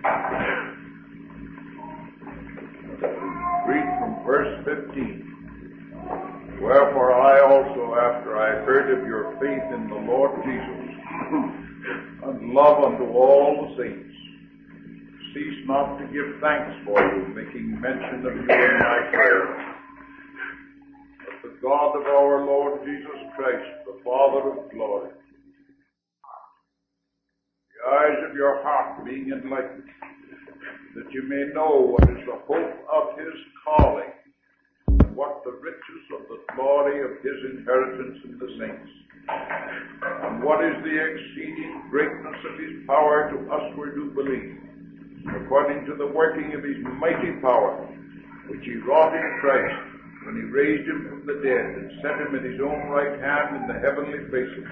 Read from verse 15. Wherefore I also, after I heard of your faith in the Lord Jesus, and love unto all the saints, cease not to give thanks for you, making mention of you in my prayer. That the God of our Lord Jesus Christ, the Father of glory, the eyes of your heart being enlightened, that you may know what is the hope of his calling, and what the riches of the glory of his inheritance in the saints, and what is the exceeding greatness of his power to us who do believe, according to the working of his mighty power, which he wrought in Christ, when he raised him from the dead, and set him at his own right hand in the heavenly places,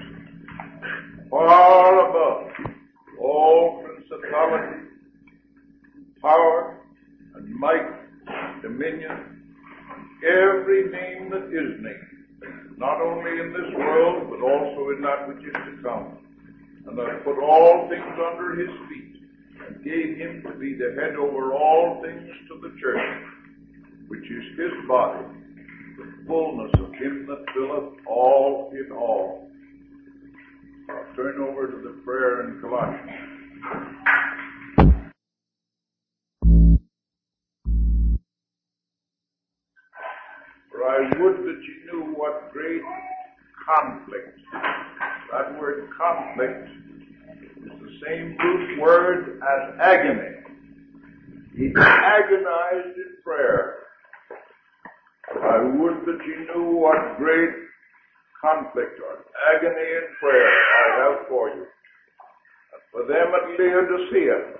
far above all principality, power, and might, dominion, every name that is named, not only in this world, but also in that which is to come, and hath put all things under his feet, and gave him to be the head over all things to the church, which is his body, the fullness of him that filleth all in all. I'll turn over to the prayer in Colossians. For I would that you knew what great conflict. That word conflict is the same root word as agony. He agonized in prayer. I would that you knew what great conflict or agony in prayer I have for you. And for them at Laodicea,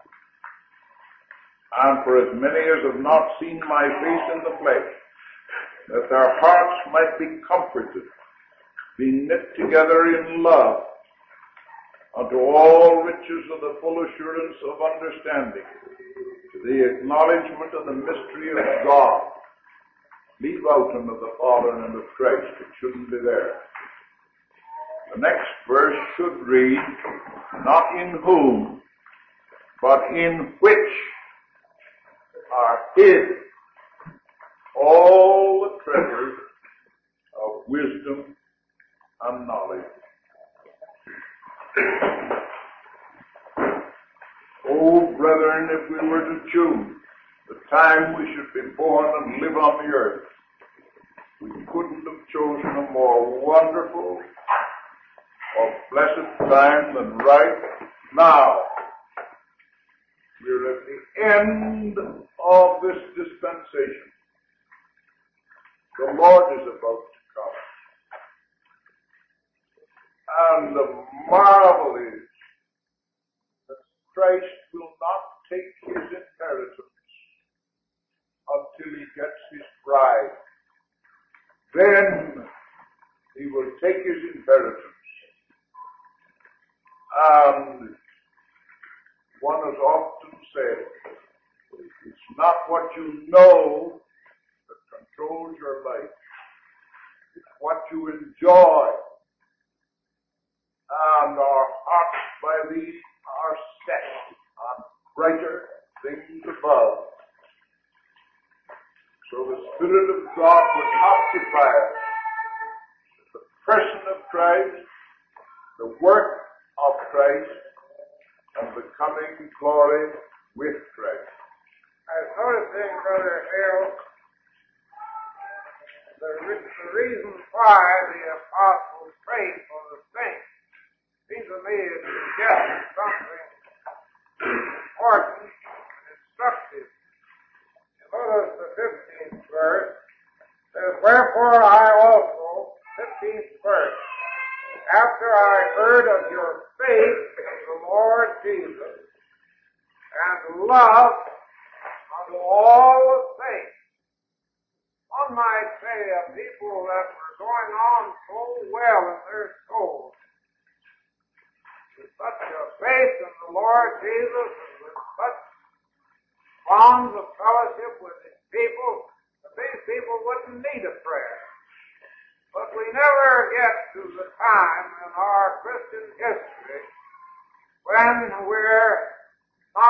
and for as many as have not seen my face in the flesh, that their hearts might be comforted, being knit together in love, unto all riches of the full assurance of understanding, to the acknowledgement of the mystery of God. Leave out him of the Father and of Christ. It shouldn't be there. The next verse should read, not in whom, but in which are hid all the treasures of wisdom and knowledge. Oh, brethren, if we were to choose the time we should be born and live on the earth, we couldn't have chosen a more wonderful or blessed time than right now. We're at the end of this dispensation. The Lord is about to come. And the marvel is that Christ will not take his inheritance until he gets his bride. Then he will take his inheritance. And one has often said, it's not what you know that controls your life. It's what you enjoy. And our hearts by these are set on brighter things above. So the Spirit of God would occupy us. The person of Christ, the work of Christ, and the coming glory with Christ. I was noticing, Brother Hale, the reason why the apostles prayed for the saints seems to me it suggests something important and instructive. Notice the 15th verse. It says, wherefore I also, 15th verse, after I heard of your faith in the Lord Jesus and love unto all the saints. One might say of people that were going on so well in their souls, with such a faith in the Lord Jesus and with such bonds of fellowship with his people, that these people wouldn't need a prayer. But we never get to the time in our Christian history when we're not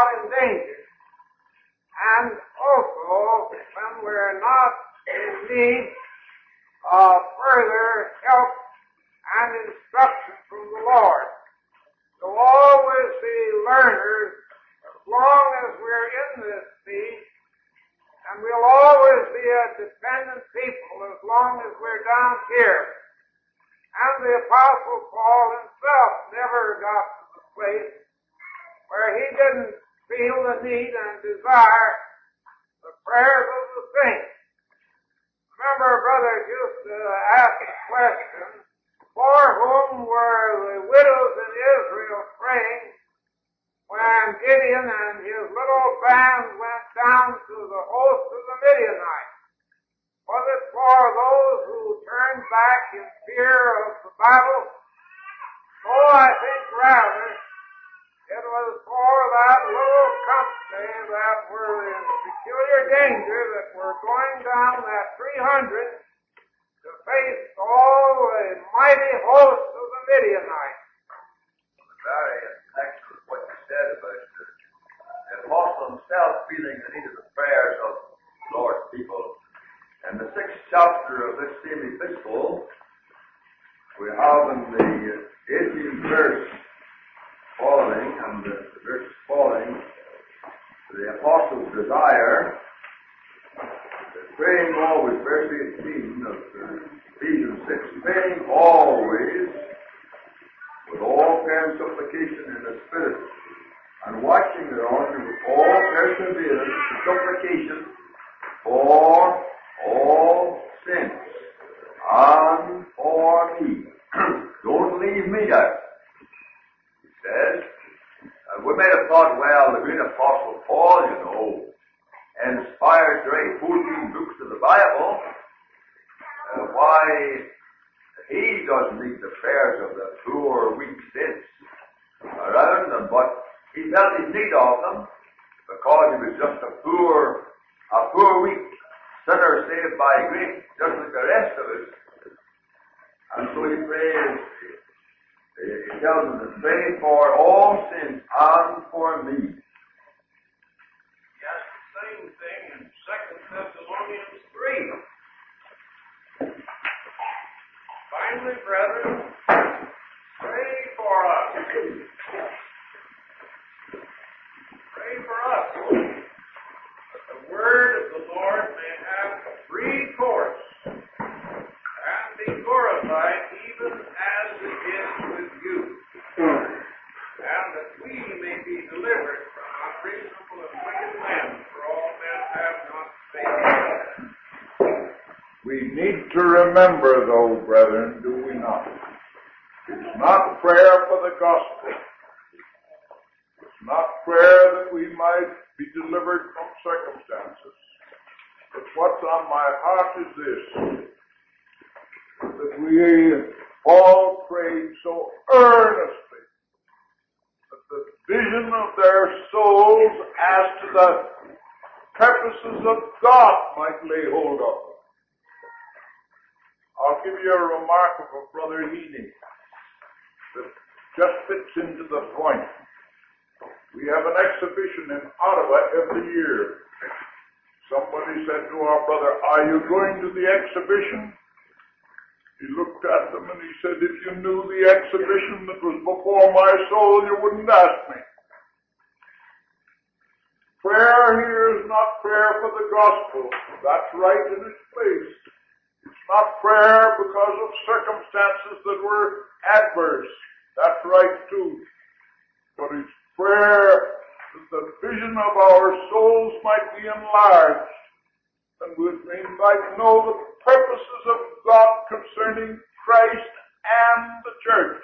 not in danger. And also, when we're not in need of further help and instruction from the Lord. So always be learners as long as we're in this need, and we'll always be a dependent people as long as we're down here. And the Apostle Paul himself never got to the place where he didn't feel the need and desire the prayers of the saints. Remember, Brother used to ask the question, for whom were the widows in Israel praying when Gideon and his little band went down to the host of the Midianites? Was it for those who turned back in fear of the battle? No, I think rather it was for that little company that were in peculiar danger, that were going down that 300 to face all the mighty hosts of the Midianites. Very excellent what you said about the apostle himself feeling the need of the prayers of the Lord's people. In the 6th chapter of this same epistle, we have in the 18th verse following, and the verse following, the apostle's desire, praying always, verse 18 of Ephesians 6, praying always with all prayer and supplication in the Spirit, and watching thereon with all perseverance and supplication for all saints and for me. Don't leave me out. He says, we might have thought, well, the great apostle Paul, inspired to write 14 books of the Bible, why he doesn't need the prayers of the poor, weak saints around him, but he felt his need of them because he was just a poor, weak sinner saved by grace, just like the rest of us. And so he prays, he tells them to pray for all sins and for me. Yes, the same thing in 2 Thessalonians 3. Finally, brethren, pray for us. Pray for us, that the word of the Lord may have free course and be glorified even as it is with you, and that we may be delivered from unreasonable and wicked men, for all men have not faith. We need to remember, though, brethren, do we not? It's not prayer for the gospel. It's not prayer that we might be delivered from circumstances. But what's on my heart is this, that we all prayed so earnestly that the vision of their souls as to the purposes of God might lay hold of them. I'll give you a remark of a Brother Heaney that just fits into the point. We have an exhibition in Ottawa every year. Somebody said to our brother, "Are you going to the exhibition?" He looked at them and he said, "If you knew the exhibition that was before my soul, you wouldn't ask me." Prayer here is not prayer for the gospel. That's right in its place. It's not prayer because of circumstances that were adverse. That's right too. But it's prayer that the vision of our souls might be enlarged, and we might know the purposes of God concerning Christ and the church.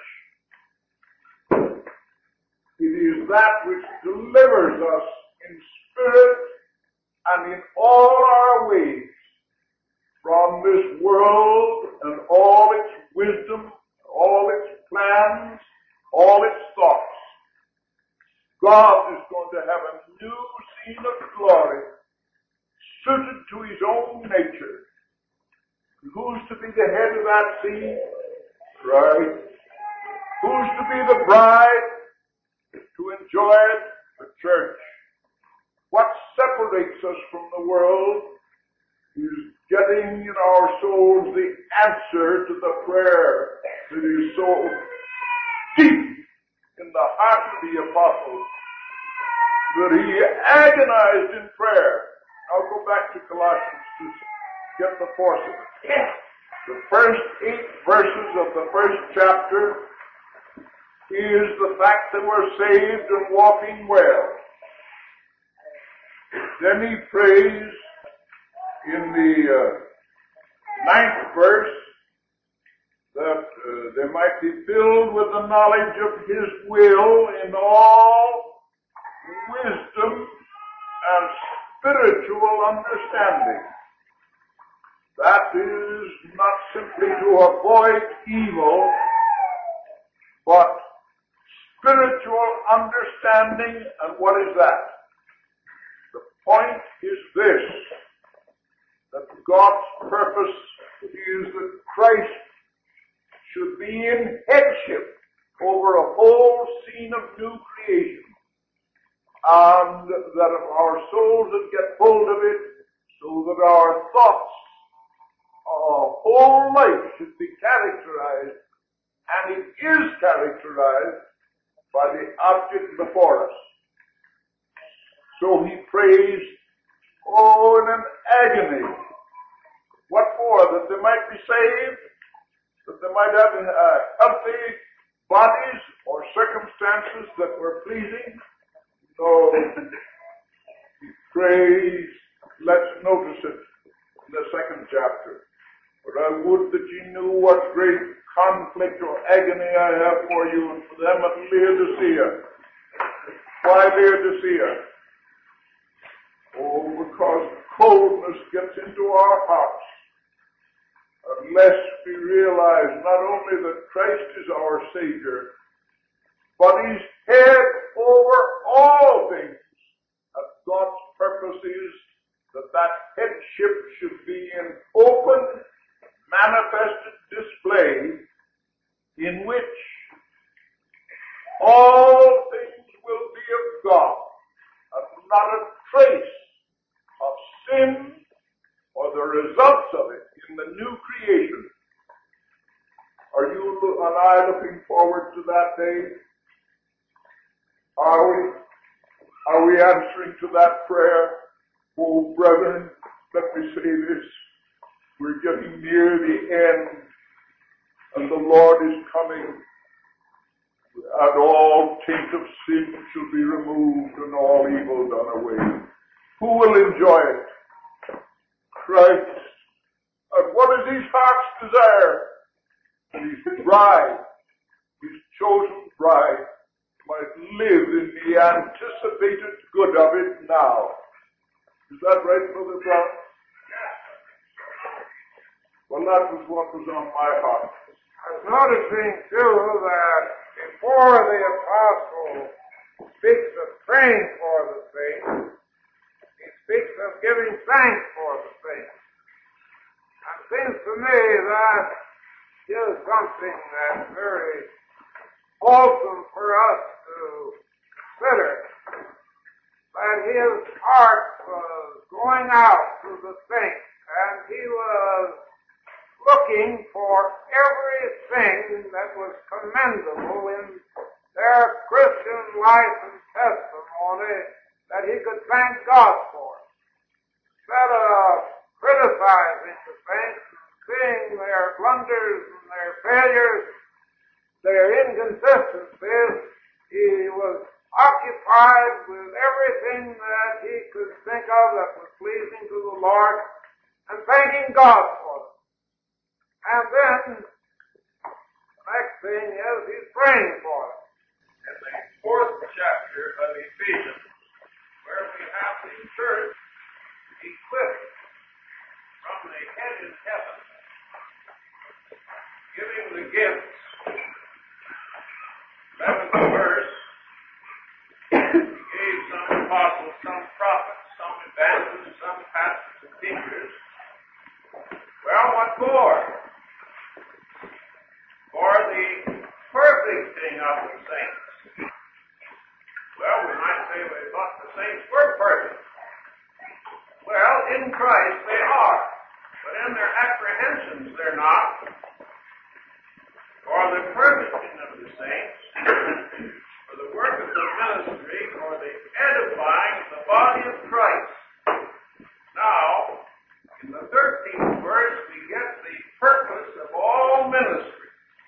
It is that which delivers us in spirit and in all our ways from this world and all its wisdom, all its plans, all its thoughts. God is going to have a new scene of glory suited to his own nature. Who's to be the head of that scene? Right. Who's to be the bride to enjoy it? The church. us from the world is getting in our souls the answer to the prayer that is so deep in the heart of the apostle that he agonized in prayer. I'll go back to Colossians to get the force of it. The first 8 verses of the first chapter is the fact that we're saved and walking well. Then he prays in the 9th verse that they might be filled with the knowledge of his will in all wisdom and spiritual understanding. That is not simply to avoid evil, but spiritual understanding. And what is that? The point is this, that God's purpose is that Christ should be in headship over a whole scene of new creation, and that if our souls would get hold of it, so that our thoughts, our whole life should be characterized, and it is characterized by the object before us. So he prays, in an agony. What for? That they might be saved? That they might have healthy bodies or circumstances that were pleasing? No. He prays, let's notice it in the 2nd chapter. But I would that ye knew what great conflict or agony I have for you and for them at Laodicea. Why Laodicea? Because coldness gets into our hearts unless we realize not only that Christ is our Savior, but he's head over all things. And God's purpose is that that headship should be in open, manifested display in which all things will be of God and not a trace of sin or the results of it in the new creation. Are you and I looking forward to that day? Are we answering to that prayer? Oh, brethren, let me say this. We're getting near the end, and the Lord is coming, and all taint of sin shall be removed and all evil done away. Who will enjoy it? Christ. And what is his heart's desire? His bride, his chosen bride, might live in the anticipated good of it now. Is that right, Brother Brown? Well, that was what was on my heart. I was noticing, too, that before the apostle speaks of praying for the saints, he speaks of giving thanks for the saints. And it seems to me that is something that's very wholesome for us to consider. That his heart was going out to the saints, and he was looking for everything that was commendable in their Christian life and testimony that he could thank God for. Instead of criticizing the saints and seeing their blunders and their failures, their inconsistencies, he was occupied with everything that he could think of that was pleasing to the Lord and thanking God for them. And then, the next thing is he's praying for them. In the 4th chapter of Ephesians, where we have the church equipped from the head in heaven, giving the gifts. 11th verse, he gave some apostles, some prophets, some evangelists, some pastors and teachers. Well, what for? For the perfecting of the saints. Well, we might in Christ they are, but in their apprehensions they're not. For the perfecting of the saints, for the work of the ministry, for the edifying of the body of Christ. Now, in the 13th verse, we get the purpose of all ministry.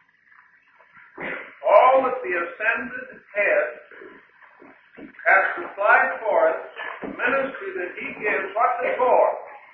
All that the ascended head has supplied for us, the ministry that he gives, what's it for?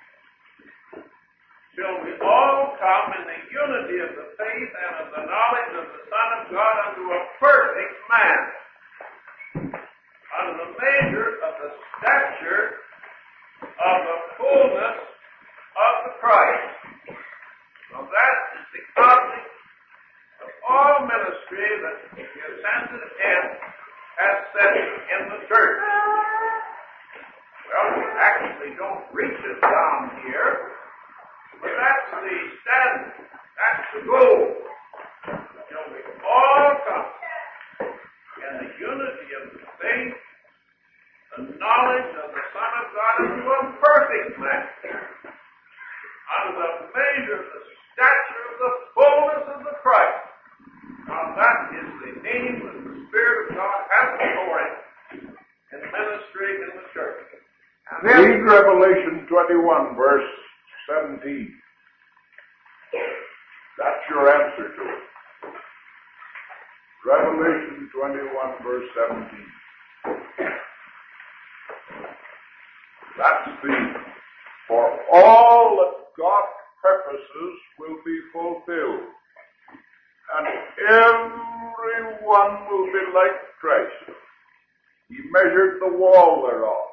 Till we all come in the unity of the faith and of the knowledge of the Son of God unto a perfect man, unto the measure of the stature of the fullness of the Christ. So that is the object of all ministry that the ascended head has set in the church. Well, we actually don't reach it down here, but that's the standard. That's the goal. Till we all come in the unity of the faith, the knowledge of the Son of God unto a perfect man, unto the measure of the stature of the fullness of the Christ. Now that is the aim that the Spirit of God has for it in ministry in the church. Read Revelation 21, verse 17. That's your answer to it. Revelation 21, verse 17. That's the, for all that God's purposes will be fulfilled, and everyone will be like Christ. He measured the wall thereof,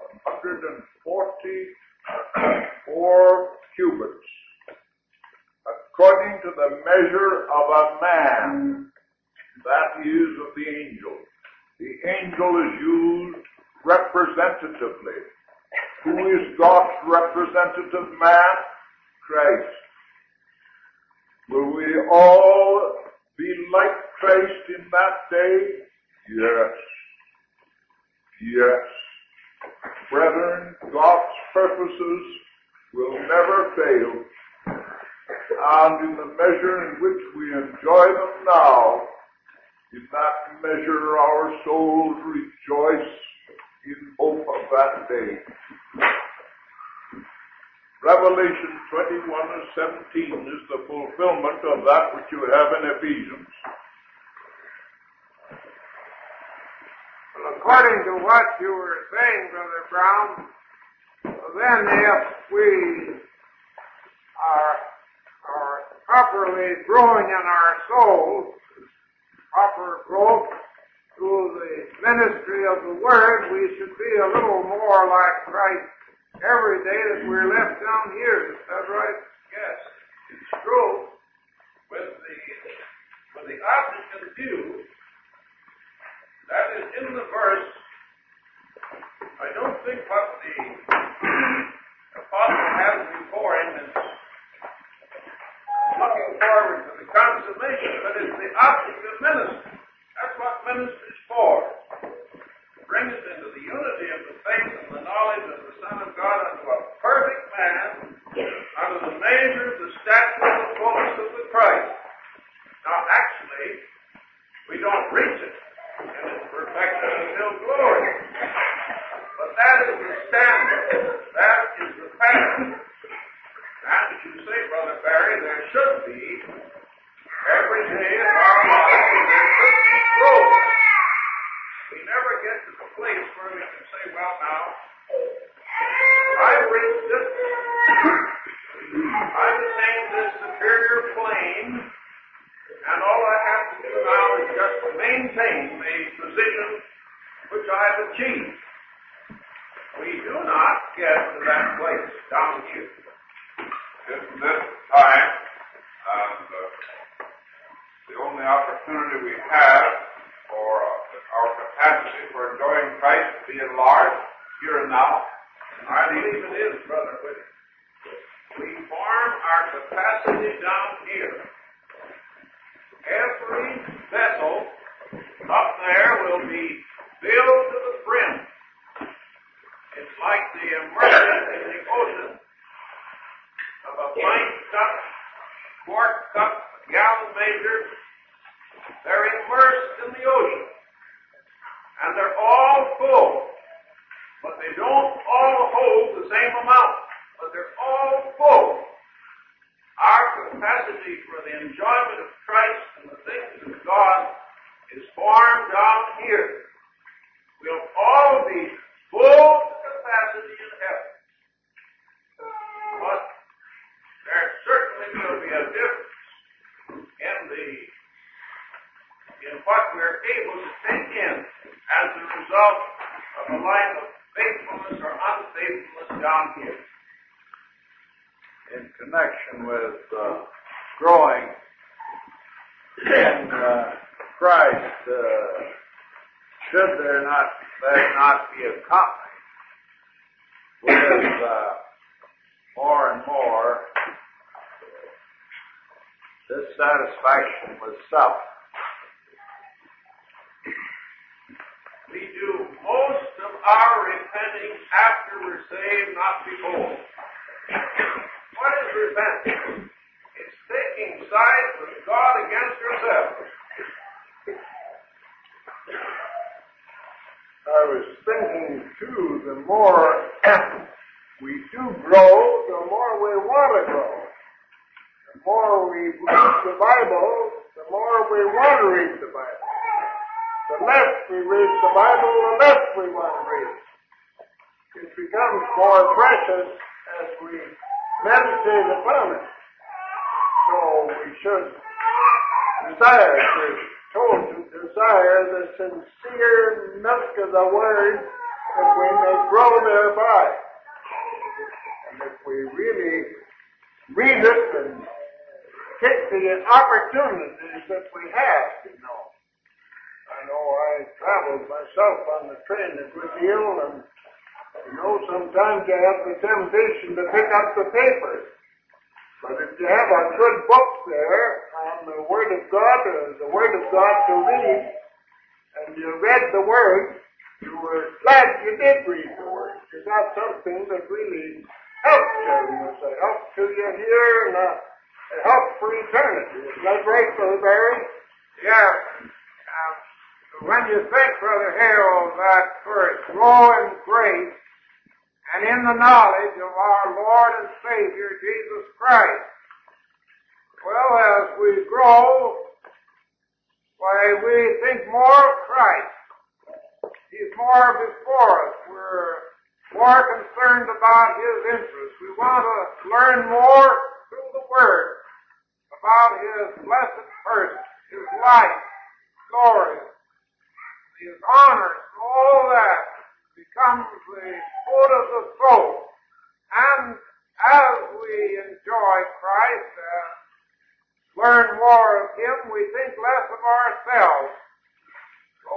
144 cubits, according to the measure of a man, that is of the angel. The angel is used representatively. Who is God's representative man? Christ. Will we all be like Christ in that day? Yes. Yes. Brethren, God's purposes will never fail. And in the measure in which we enjoy them now, in that measure our souls rejoice in hope of that day. Revelation 21 and 17 is the fulfillment of that which you have in Ephesians. Well, according to what you were saying, Brother Brown, then if we are properly growing in our souls, proper growth through the ministry of the Word, we should be a little more like Christ every day that we're left down here. Is that right? Yes, it's true. With the object in view, that is in the verse. I don't think what the apostle has before him is looking forward to the consummation, but it's the object of ministry. That's what ministry is for. Bring us into the unity of the faith and the knowledge of the Son of God unto a perfect man, unto the measure of the stature of the fullness of the Christ. Now, actually, we don't reach it in its perfection until glory. But that is the standard. That is the pattern. And as you say, Brother Barry, there should be, every day of our lives, there should be growth. We never get to the place where we can say, well, now, I've reached it. I've attained this superior plane, and all I have to do now is just to maintain the position which I've achieved. We do not get to that place down here. This time, and the only opportunity we have for our capacity for enjoying Christ to be enlarged here and now. I believe it is, Brother Whitty. We form our capacity down here. Every vessel up there will be filled to the brim. It's like the immersion in the ocean a pint cup, quart cup, a gallon measure, they're immersed in the ocean. And they're all full. But they don't all hold the same amount. But they're all full. Our capacity for the enjoyment of Christ and the things of God is formed down here. We'll all be full capacity in heaven. But there certainly will be a difference in what we're able to take in as a result of a life of faithfulness or unfaithfulness down here. In connection with growing in Christ, should that not be accompanied with more and more dissatisfaction with self? We do most of our repenting after we're saved, not before. What is repenting? It's taking sides with God against yourself. I was thinking, too, the more we do grow, the more we want to grow. The more we read the Bible, the more we want to read the Bible. The less we read the Bible, the less we want to read. It becomes more precious as we meditate upon it. So we should desire, we're told to desire the sincere milk of the Word that we may grow thereby. And if we really read it and take the opportunities that we have, I know I traveled myself on the train a good deal, and sometimes you have the temptation to pick up the papers. But if you have a good book there on the Word of God, or the Word of God to read, and you read the Word, you were glad you did read the Word. You got something that really helped you. It was a help to you here and a help for eternity. Is that right, Brother Barry? Yeah. When you think, Brother Hale, that first, grow in grace and in the knowledge of our Lord and Savior, Jesus Christ. Well, as we grow, we think more of Christ. He's more before us. We're more concerned about His interests. We want to learn more through the Word about His blessed person, His life, glory, His honors, all that becomes the food of the soul. And as we enjoy Christ and learn more of Him, we think less of ourselves. So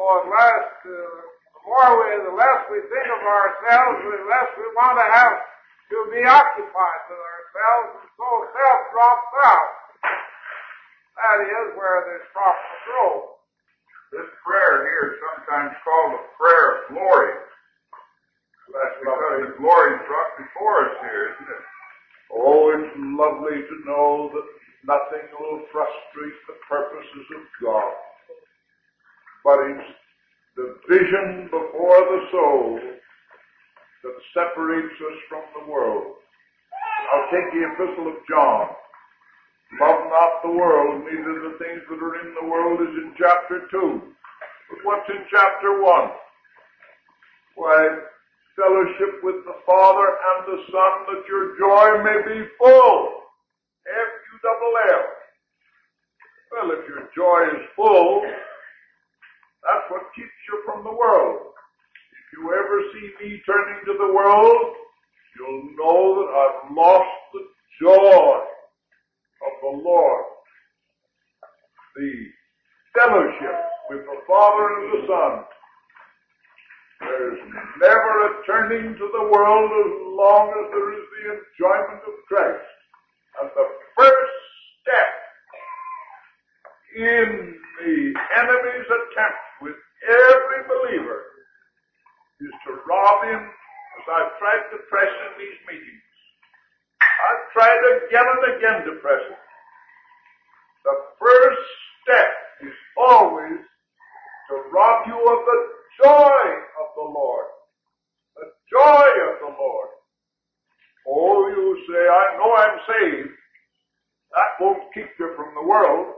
the less we think of ourselves, the less we want to have to be occupied with ourselves, and so self drops out. That is where there's proper growth. This prayer here is sometimes called the prayer of glory. That's because the glory is brought before us here, isn't it? Oh, it's lovely to know that nothing will frustrate the purposes of God. But it's the vision before the soul that separates us from the world. I'll take the Epistle of John. Love not the world, neither the things that are in the world, is in chapter 2. But what's in chapter 1? Why, fellowship with the Father and the Son, that your joy may be full. F-U-L-L. Well, if your joy is full, that's what keeps you from the world. If you ever see me turning to the world, you'll know that I've lost the joy of the Lord. The fellowship with the Father and the Son. There's never a turning to the world as long as there is the enjoyment of Christ. And the first step in the enemy's attempt with every believer is to rob him, as I've tried to press in these meetings. I've tried again and again to press it. The first step is always to rob you of the joy of the Lord. The joy of the Lord. Oh, you say, I know I'm saved. That won't keep you from the world.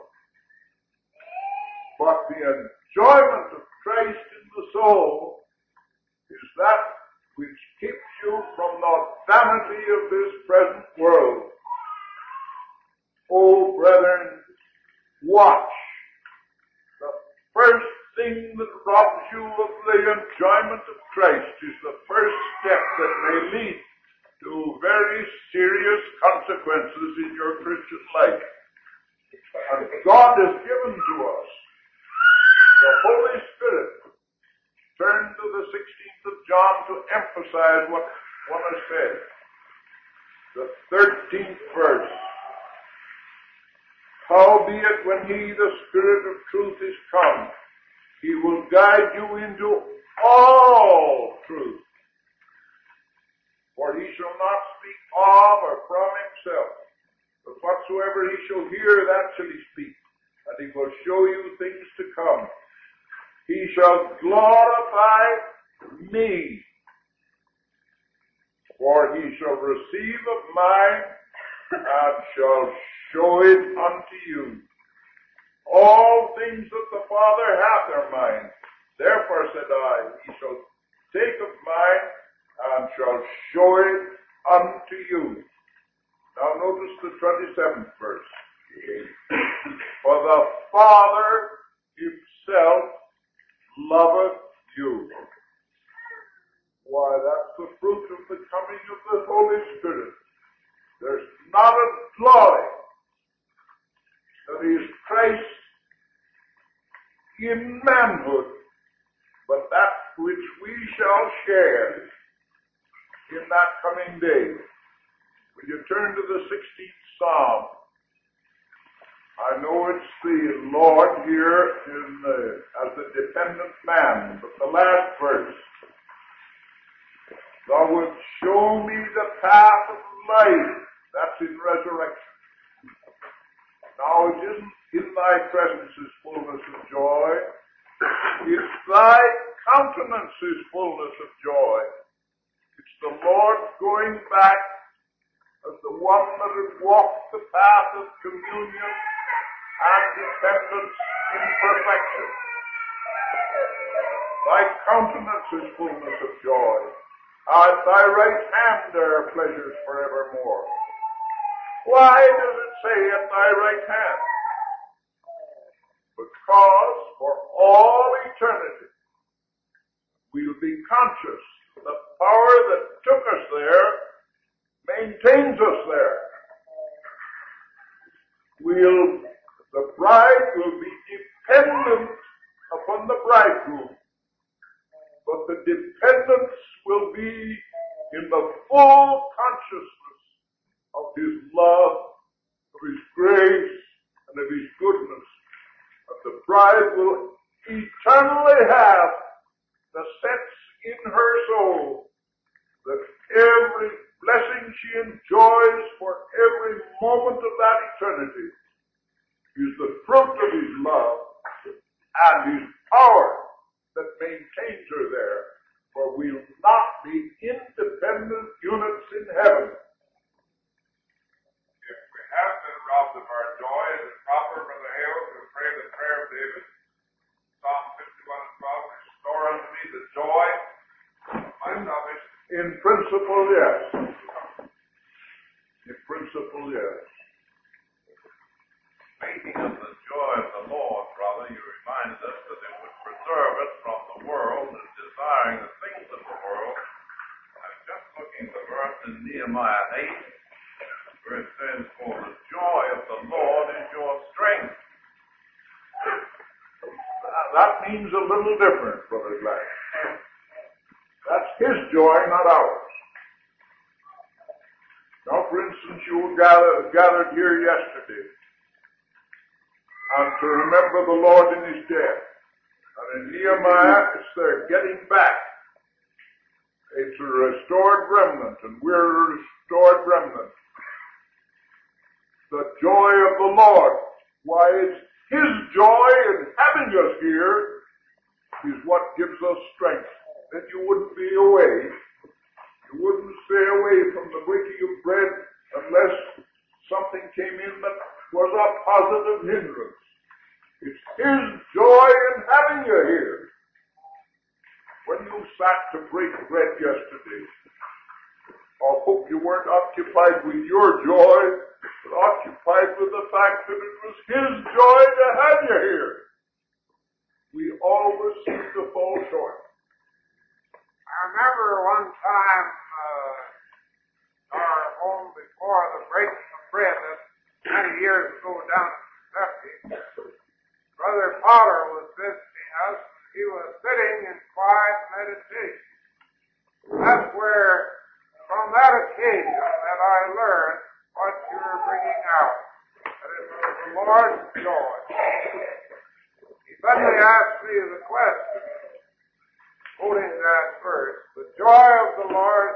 But the enjoyment of Christ in the soul is that which keeps you from the vanity of this present world. Oh, brethren, watch. The first thing that robs you of the enjoyment of Christ is the first step that may lead to very serious consequences in your Christian life. And God has given to us the Holy Spirit. Turn to the 16th of John to emphasize what one has said. The 13th verse. Howbeit when he, the Spirit of truth, is come, he will guide you into all truth. For he shall not speak of or from himself, but whatsoever he shall hear, that shall he speak, and he will show you things to come. He shall glorify me, for he shall receive of mine, and shall show it unto you. All things that the Father hath are mine. Therefore said I, he shall take of mine, and shall show it unto you. Now notice the 27th verse. For the Father himself loveth you. Why, that's the fruit of the coming of the Holy Spirit. There's not a glory that is Christ in manhood, but that which we shall share in that coming day. When you turn to the 16th Psalm, I know it's the Lord here as the dependent man, but the last verse, thou wilt show me the path of life. That's in resurrection. Now it isn't in thy presence is fullness of joy. It's thy countenance is fullness of joy. It's the Lord going back as the one that had walked the path of communion and dependence in perfection. Thy countenance is fullness of joy. At thy right hand there are pleasures forevermore. Why does it say at thy right hand? Because for all eternity we'll be conscious the power that took us there maintains us there. The bride will be dependent upon the bridegroom, but the dependence will be in the full consciousness of his love, of his grace, and of his goodness. But the bride will eternally have the sense in her soul that every blessing she enjoys for every moment of that eternity is the fruit of his love and his power that maintains her there. For we'll not be independent units in heaven. If we have been robbed of our joy, is it proper, Brother Hale, to pray the prayer of David? Psalm 51:12, restore unto me the joy of my salvation. In principle, yes. In principle, yes. Speaking of the joy of the Lord, brother, you reminded us that it would preserve us from the world and desiring the things of the world. I was just looking at the verse in Nehemiah 8, where it says, for the joy of the Lord is your strength. That means a little different, Brother Gladys. That's his joy, not ours. Now, for instance, you were gathered here yesterday and to remember the Lord in his death. And in Nehemiah, it's their getting back. It's a restored remnant, and we're a restored remnant. the joy of the Lord. Why, it's His joy in having us here is what gives us strength. Then you wouldn't be away. You wouldn't stay away from the breaking of bread unless something came in that was a positive hindrance. It's His joy in having you here. When you sat to break bread yesterday, I hope you weren't occupied with your joy, but occupied with the fact that it was His joy to have you here. We always seem to fall short. I remember one time our home before the breaking of bread many years ago down in Kentucky. Brother Potter was visiting us. He was sitting in quiet meditation. That's where, from that occasion, that I learned what you were bringing out, that it was the Lord's joy. He suddenly asked me the question, quoting that verse, the joy of the Lord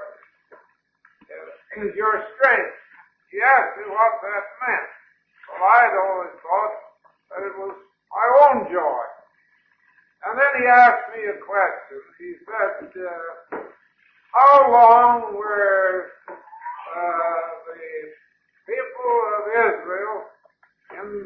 is your strength. He asked me what that meant. Well, I'd always thought that it was my own joy. And then he asked me a question. He said, how long were the people of Israel in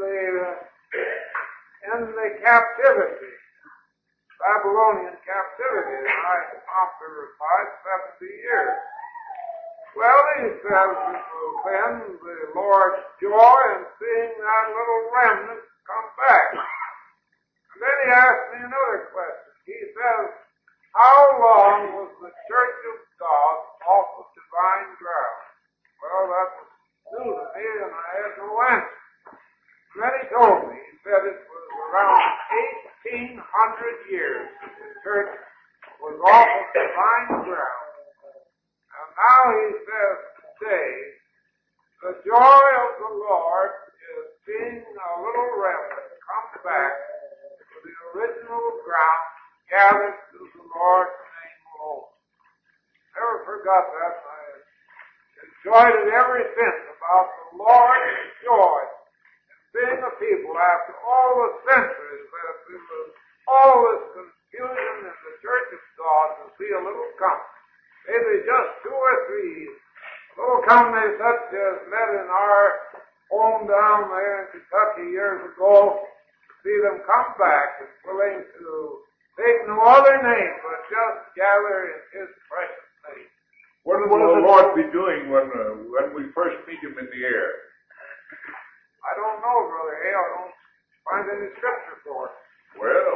the captivity, Babylonian captivity? And I promptly replied, 70 years. Well, he says it was then the Lord's joy in seeing that little remnant come back. And then he asked me another question. He says, how long was the church of God off of divine ground? Well, that was new to me, and I had no answer. And then he told me, he said it was around 1,800 years that the church was off of divine ground. And now he says today, the joy of the Lord is seeing a little remnant come back to the original ground, gathered to the Lord's name alone. Never forgot that. I enjoyed it every since about the Lord's joy in seeing a people after all the centuries that there was all this confusion in the church of God to see a little company. Maybe just 2 or 3 little companies such as met in our home down there in Kentucky years ago, to see them come back and willing to take no other name but just gather in His precious name. What will the Lord be doing when we first meet Him in the air? I don't know, Brother Hale. I don't find any scripture for it. Well,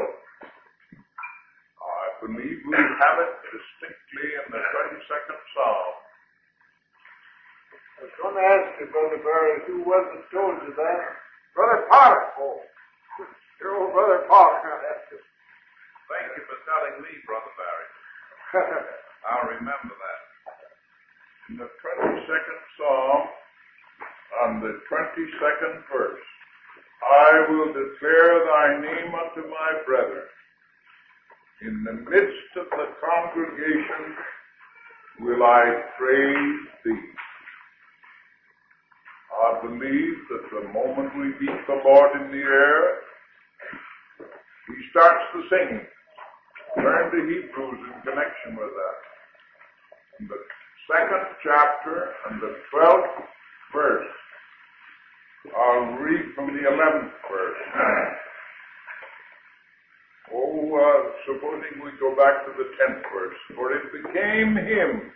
I believe we have it distinctly in the 22nd Psalm. I was going to ask you, Brother Barry, who was it told you that? Brother Potter. Oh, your old Brother Potter. Thank you for telling me, Brother Barry. I'll remember that. In the 22nd Psalm, on the 22nd verse, I will declare thy name unto my brethren. In the midst of the congregation will I praise thee. I believe that the moment we meet the Lord in the air, He starts the singing. Turn to Hebrews in connection with that. In the 2nd chapter and the 12th verse, I'll read from the 11th verse. Supposing we go back to the 10th verse. For it became Him,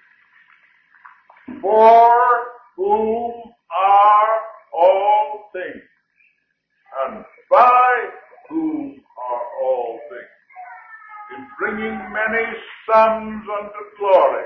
for whom are all things, and by whom are all things, in bringing many sons unto glory,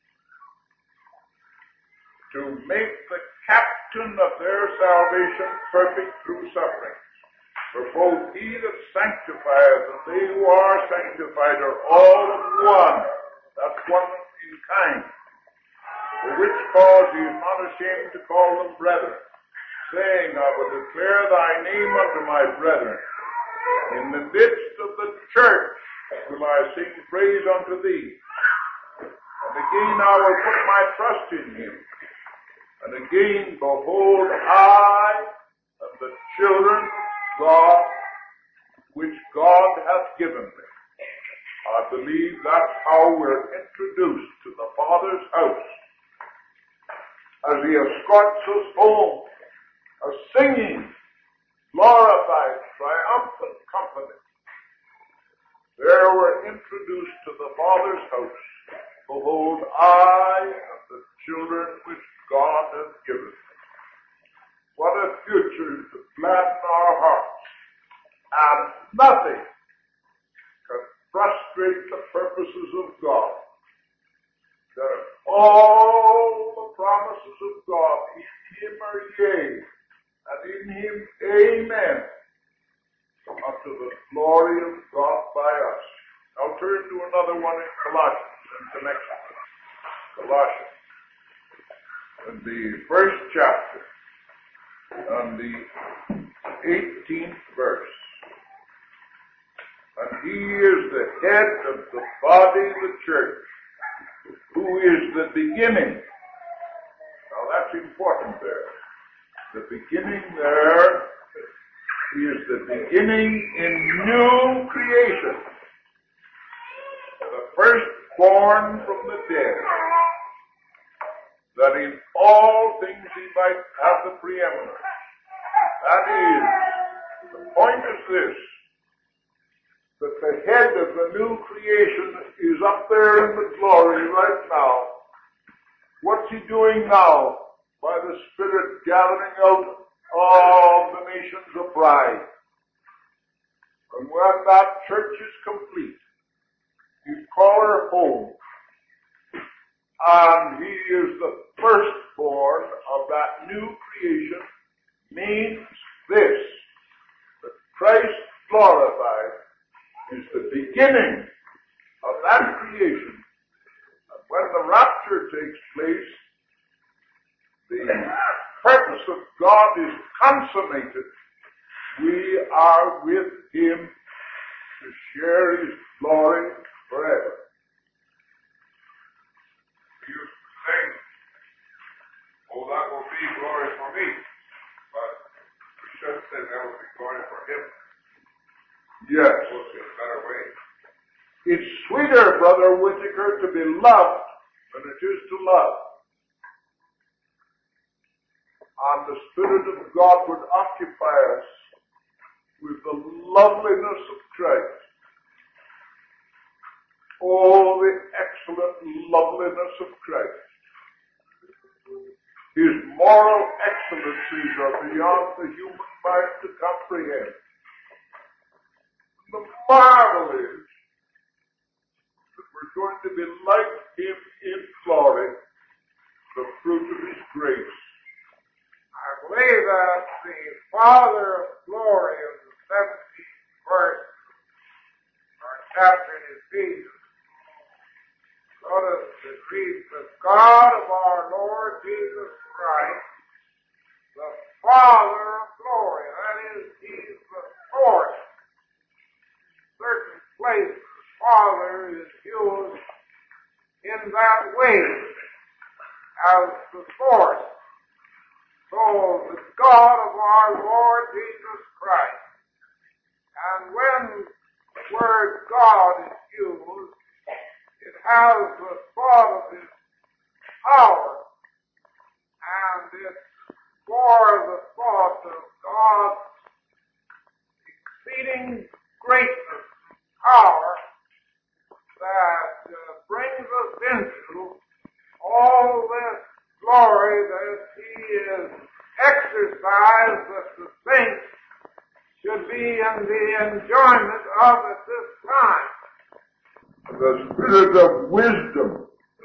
to make the captain of their salvation perfect through suffering. For both He that sanctifieth and they who are sanctified are all of one. That's one in kind. For which cause He is not ashamed to call them brethren, saying, I will declare thy name unto my brethren. In the midst of the church will I sing praise unto thee. And again I will put my trust in Him. And again, behold, I and the children of God, which God hath given me. I believe that's how we're introduced to the Father's house, as He escorts us home, a singing, glorified, triumphant company. There we're introduced to the Father's house. Behold, I and the children which God hath given me. What a future to gladden our hearts. And nothing can frustrate the purposes of God. That all the promises of God in Him are yea, and in Him amen, unto the glory of God by us. I'll turn to another one in Colossians in connection. Colossians, in the first chapter, and the 18th verse. And He is the head of the body of the church, who is the beginning. Now that's important there. The beginning there is the beginning in new creation. The firstborn from the dead, that in all things He might have the preeminence. That is, the point is this, that the head of the new creation is up there in the glory right now. What's He doing now? By the Spirit gathering out all the nations of bride. And when that church is complete, He'd call her home. And He is the firstborn of that new creation, means this, that Christ glorified is the beginning of that creation. And when the rapture takes place, the purpose of God is consummated. We are with Him to share His glory forever. You say, oh, that will be glory for me. But we should say that will be glory for Him. Yes. We'll see a better way. It's sweeter, Brother Whittaker, to be loved than it is to love. And the Spirit of God would occupy us with the loveliness of Christ. Oh, the excellent loveliness of Christ. His moral excellencies are beyond the human mind to comprehend. The marvel is that we're going to be like Him in glory, the fruit of His grace. I believe that the Father of glory of the 17th verse, or chapter in Ephesians, notice it reads, the God of our Lord Jesus Christ, the Father of glory. That is, He's the source. Certain places, Father is used in that way as the source. So, the God of our Lord Jesus Christ. And when the word God is used, it has the thought of His power, and it's for the thought of God's exceeding greatness and power that brings us into all this glory that He is exercised that the saints should be in the enjoyment of at this time. The Spirit of wisdom.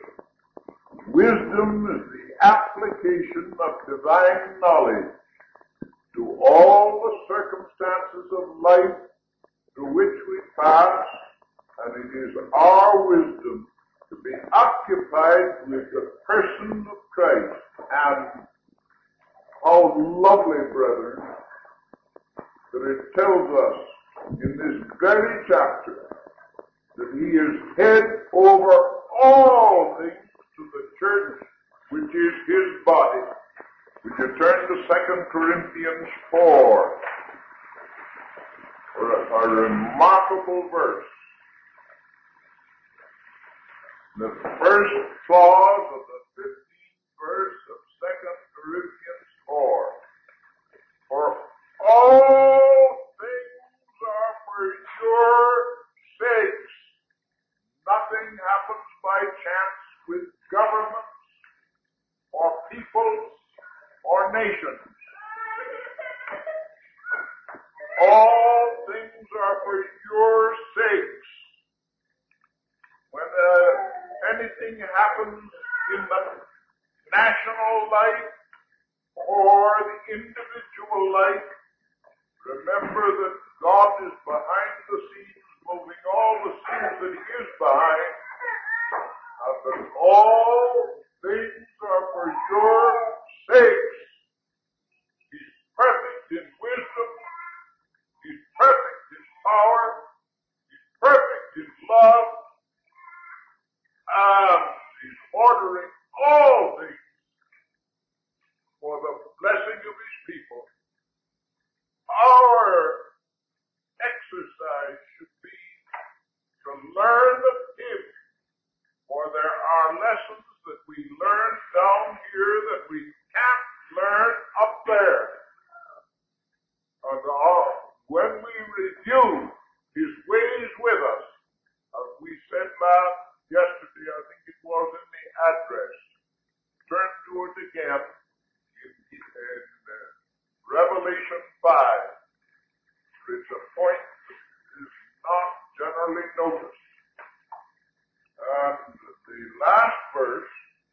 Wisdom is the application of divine knowledge to all the circumstances of life through which we pass, and it is our wisdom to be occupied with the person of Christ. And how lovely, brethren, that it tells us in this very chapter that He is head over all things to the church, which is His body. If you turn to 2 Corinthians 4, for a remarkable verse. The first clause of the 15th verse of 2 Corinthians 4. For all things are for your sakes. Nothing happens by chance with governments or peoples or nations. All things are for your sakes. When anything happens in the national life or the individual life, remember that God is behind the scenes, moving all the scenes that He is behind, and that all things are for your sakes. He's perfect in wisdom. He's perfect in power. He's perfect in love. And He's ordering all things for the blessing of His people. Our exercise should be to learn of Him, for there are lessons that we learn down here that we can't learn up there. And when we review His ways with us, as we said yesterday, I think it was in the address, turn to it again in Revelation 5. It's a point that is not generally noticed. And the last verse,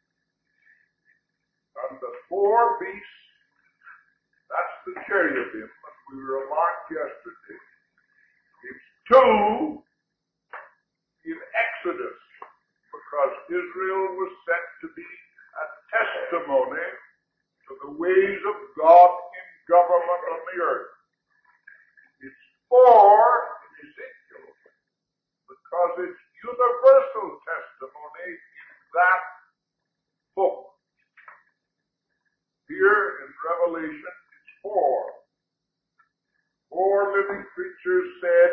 and the four beasts, that's the cherubim, as we remarked yesterday. It's two in Exodus, because Israel was set to be a testimony to the ways of God in government on the earth. It's four in Ezekiel, because it's universal testimony in that book. Here in Revelation, it's four. Four living creatures said,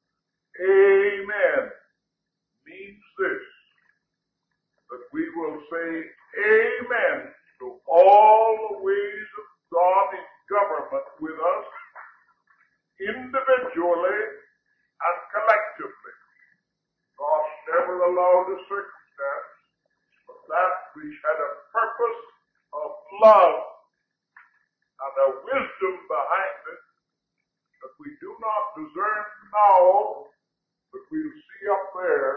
Amen, means this, that we will say Amen to all the ways of God in government with us, individually and collectively. God never allowed a circumstance, but that which had a purpose of love and a wisdom behind it that we do not discern now, but we'll see up there.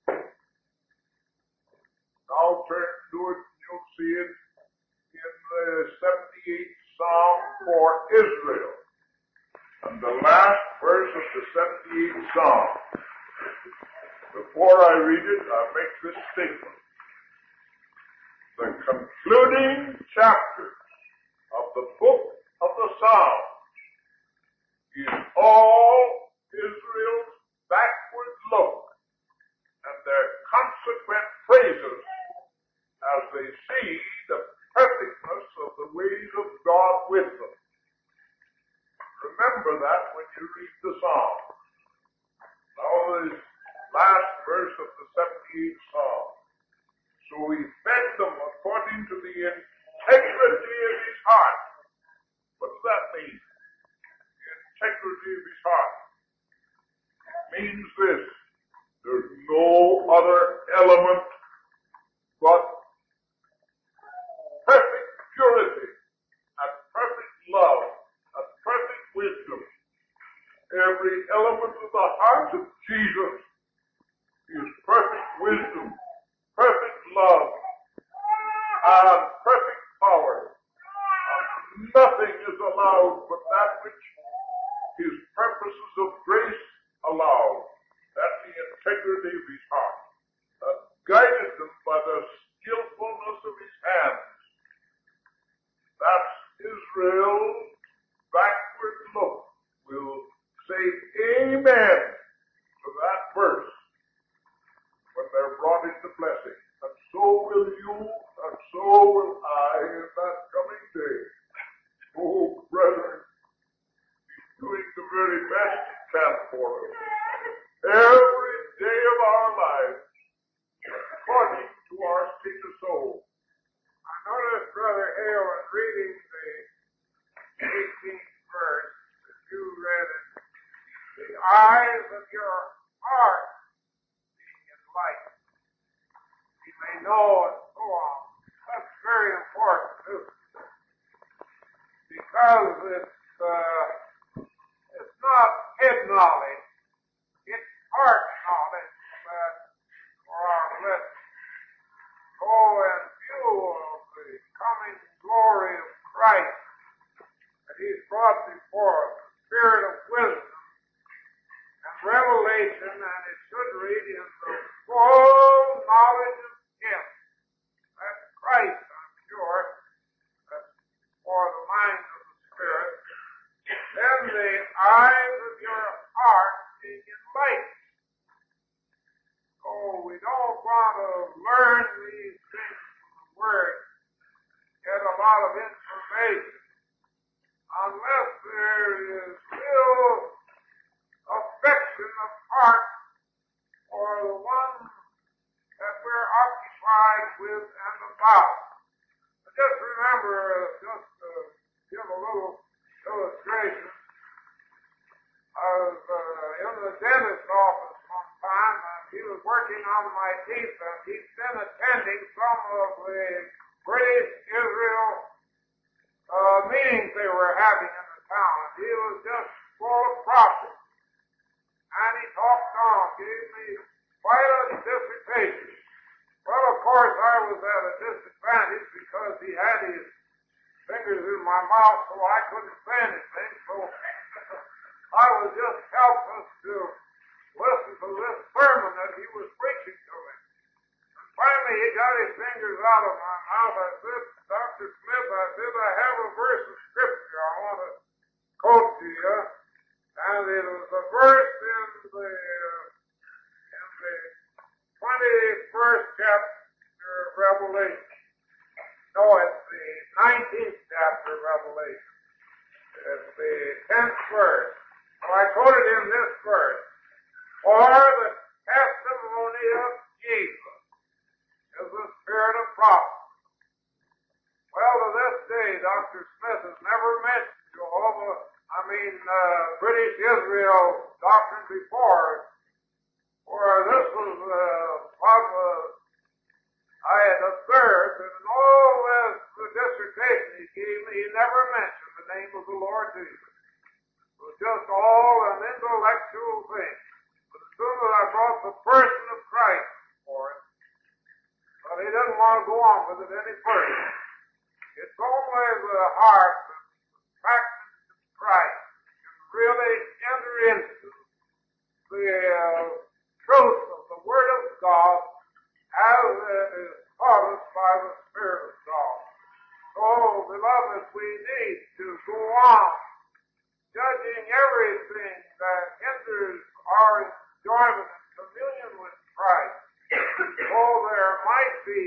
Now turn to it and you'll see it in the 78th Psalm for Israel. And the last verse of the 78th Psalm. Before I read it, I'll make this statement. The concluding chapters of the book of the Psalms is all Israel's backward look and their consequent praises as they see the perfectness of the ways of God with them. Remember that when you read the Psalm. Now this last verse of the 78th Psalm. So He fed them according to the integrity of His heart. What does that mean? The integrity of His heart. It means this. There's no other element but perfect purity and perfect love and perfect wisdom. Every element of the heart of Jesus is perfect wisdom, perfect love, and perfect power. And nothing is allowed but that which His purposes of grace allow. That's the integrity of His heart. That guided them by the skillfulness of His hands. That's Israel's backward look. We'll say amen to that verse when they're brought into blessing. And so will you, and so will I in that coming day. Hale, in reading the 18th verse that you read it, the eyes of your heart being enlightened, you may know, and so on. That's very important too, because it's not head knowledge, it's heart knowledge that for our blessing. Oh, in view of the coming glory of Christ that He's brought before us, the Spirit of wisdom and revelation, and it should read in the full knowledge of Him. That's Christ, I'm sure. That's for the mind of the Spirit. Then the eyes of your heart being enlightened. Oh, we don't want to learn these things from the Word, get a lot of information, unless there is real affection of heart for the one that we're occupied with and about. But just remember, just to give a little illustration, I was in the dentist's office one time, and he was working on my teeth, and he'd been attending some of the British Israel meetings they were having in the town, and he was just full of prophecy. And he talked on, gave me quite a dissertation. Well, of course, I was at a disadvantage because he had his fingers in my mouth, so I couldn't say anything, so I was just helpless to listen to this sermon that he was preaching to me. And finally, he got his fingers out of my mouth. I said, Dr. Smith, I said, I have a verse of Scripture I want to quote to you. And it was a verse in the 21st chapter of Revelation. No, it's the 19th chapter of Revelation. It's the 10th verse. So I quoted him this verse. For the testimony of Jesus is the spirit of prophecy. Well, to this day, Dr. Smith has never mentioned British Israel doctrine before, for this was what I had observed, and in all this dissertation he gave me, he never mentioned the name of the Lord Jesus. It was just all an intellectual thing. But as soon as I brought the person of Christ for it, but he didn't want to go on with it any further. It's only the heart that's attracted to Christ can really enter into the truth of the Word of God as it is taught us by the Spirit of God. So, beloved, we need to go on judging everything that hinders our enjoyment and communion with Christ. So there might be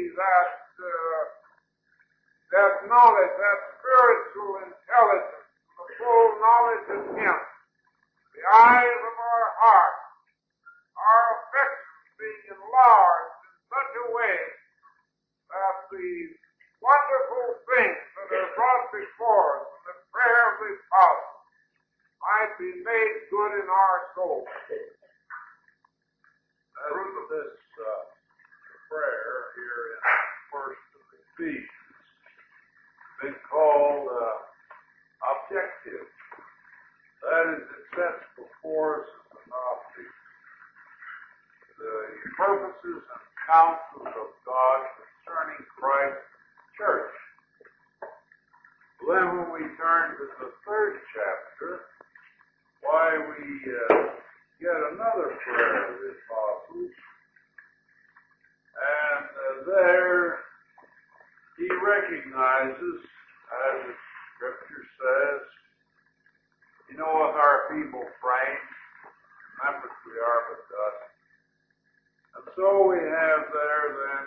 that knowledge, that spiritual intelligence, the full knowledge of Him. The eyes of our heart, our affections being enlarged in such a way that the wonderful things that are brought before us in the prayer of the Father might be made good in our soul. The root of this prayer here in First Ephesians has been called objective. That is, it sets before us the purposes and counsels of God concerning Christ's church. Then when we turn to the third chapter, why we get another prayer of the apostles, and there he recognizes, as the Scripture says, He knoweth our feeble frame, remembers we are but dust. And so we have there then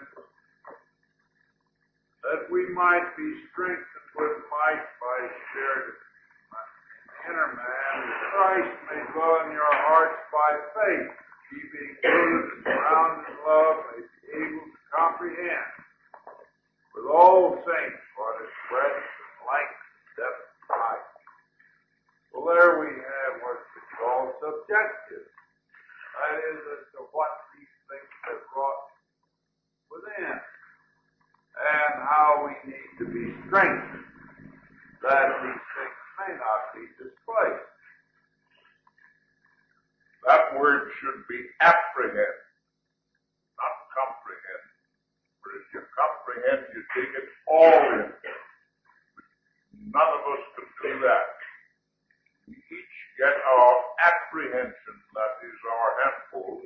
that we might be strengthened with might by His Spirit in the inner man, that Christ may dwell in your hearts by faith, ye being rooted and grounded in love, may be able to comprehend with all saints what is breadth and length, depth and height. Well, there we have what's called subjective. That is as to what these things have brought within, and how we need to be strengthened that these things may not be displaced. That word should be apprehend, not comprehend. For if you comprehend, you take it all in. None of us can do that. We each get our apprehension, that is our handful.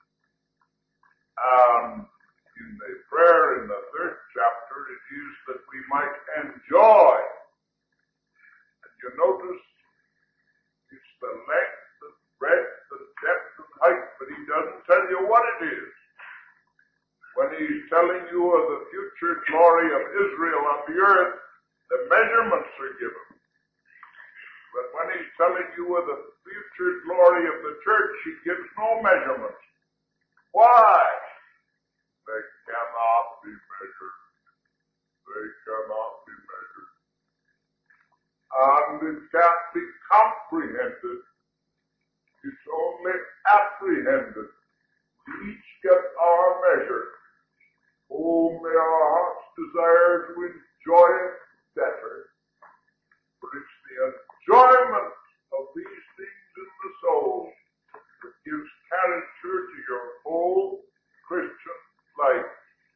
In the prayer in the 3rd chapter, it is that we might enjoy. And you notice it's the length and breadth and depth and height, but he doesn't tell you what it is. When he's telling you of the future glory of Israel on the earth, the measurements are given. But when he's telling you of the future glory of the church, he gives no measurements. Why? They cannot be measured. They cannot be measured. And it can't be comprehended. It's only apprehended. We each get our measure. Oh, may our hearts desire to enjoy it better. For it's the enjoyment of these things in the soul that gives character to your whole Christian life.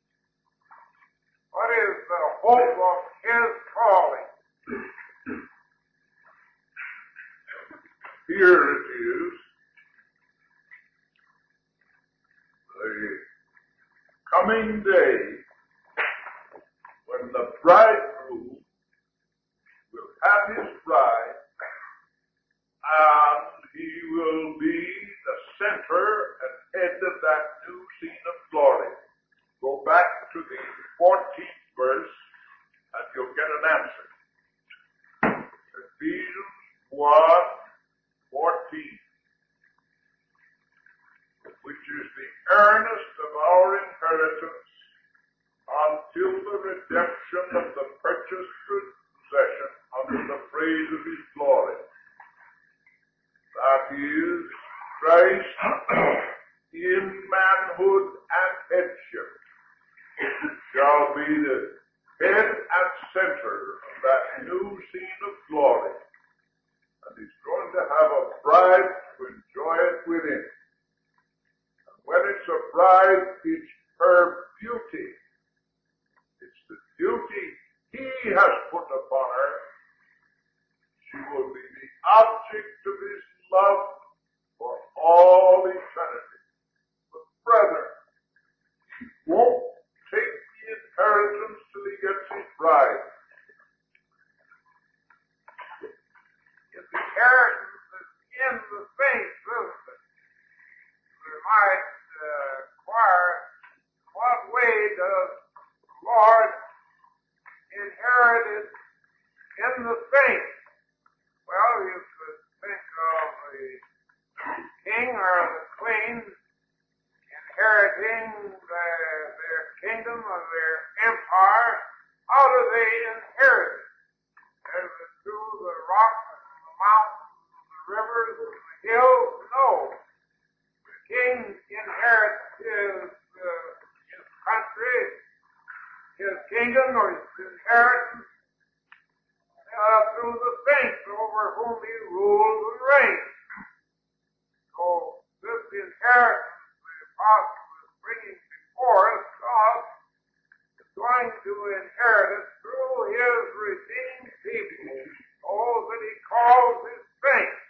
What is the hope of his calling? Here it is. The coming day when the bridegroom will have his bride, and he will be the center and head of that new scene of glory. Go back to the 14th verse and you'll get an answer. Ephesians 1:14, which is the earnest of our inheritance until the redemption of the purchased possession under the praise of his glory. That is Christ in manhood and headship shall be the head and center of that new scene of glory. And he's going to have a bride to enjoy it with him. And when it's a bride, it's her beauty. It's the beauty he has put upon her. She will be the object of his love for all eternity. But brethren, he won't take the inheritance till he gets his bride. If the inheritance is in the saints, isn't it? We might inquire, what way does the Lord inherit it in the saints? Well, you could think of the king or the queen inheriting their kingdom or their empire. How do they inherit it? Is it through the rocks and the mountains and the rivers and the hills? No. The king inherits his country, his kingdom, or his inheritance through the saints over whom he rules and reigns. So this inheritance the apostle is bringing before us, God is going to inherit it through his redeemed people, those that he calls his saints.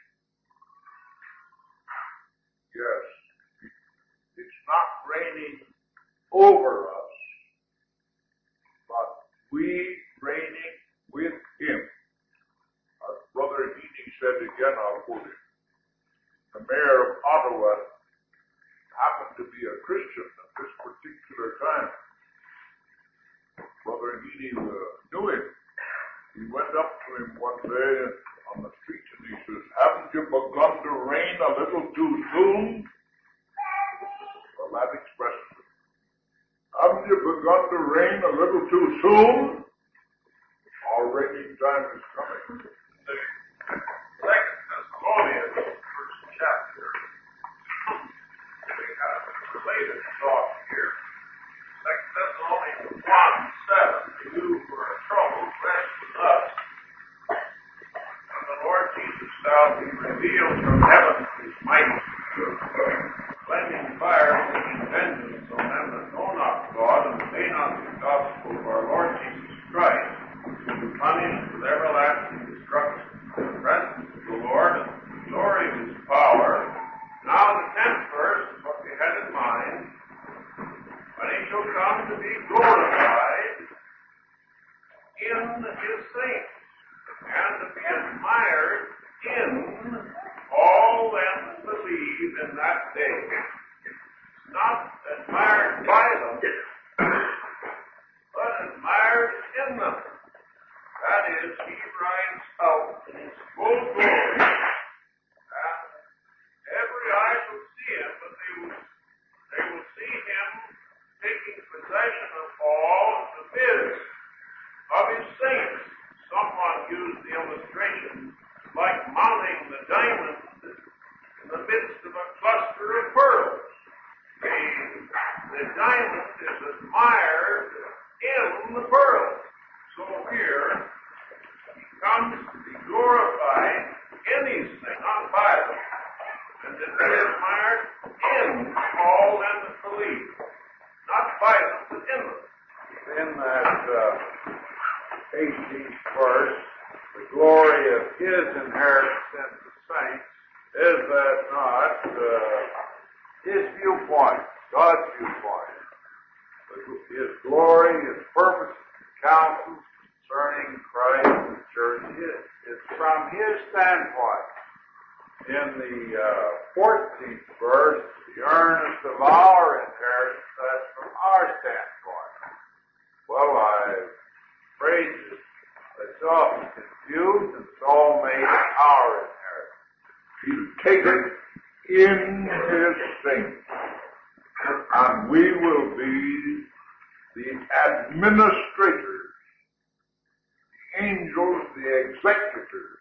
Yes. It's not reigning over us, but we reigning with him. As Brother Heaney said again, I'll quote him. The mayor of Ottawa happened to be a Christian at this particular time. Brother Heaney knew him. He went up to him one day on the street and he says, "Haven't you begun to reign a little too soon?" Well, that expresses it. Haven't you begun to reign a little too soon? Our reigning time is coming. The 2 Thessalonians, first chapter, we have a related thought here. 2 Thessalonians 1:7, you who are troubled, rest with us. And the Lord Jesus shall be revealed from heaven with his mighty flaming fire, taking vengeance on them that know not God and obey not the gospel of our Lord Jesus Christ, who punished with everlasting destruction. The presence of the Lord and the glory of his power. Now the 10th verse is what we had in mind. When he shall come to be glorified in his saints, and to be admired in all them that believe in that day. Not admired by them, but admired in them. That is, he rides out in his full glory, and every eye will see him, but they will see him taking possession of all the midst of his saints. Someone used the illustration like mounting the diamond in the midst of a cluster of pearls. The diamond is admired in the pearls. So here, he comes to be glorified in these things, not by them, and to be admired in all them that believe. Not by them, but in them. In that 18th verse, the glory of his inheritance in the saints, is that not his viewpoint, God's viewpoint? His glory, his purpose, counsels concerning Christ and the church is from his standpoint. In the 14th verse, the earnest of our inheritance, that's from our standpoint. Well, I phrase it, it's often confused, and it's all made our inheritance. He'll take it in his saints, and we will be the administrators, the angels, the executors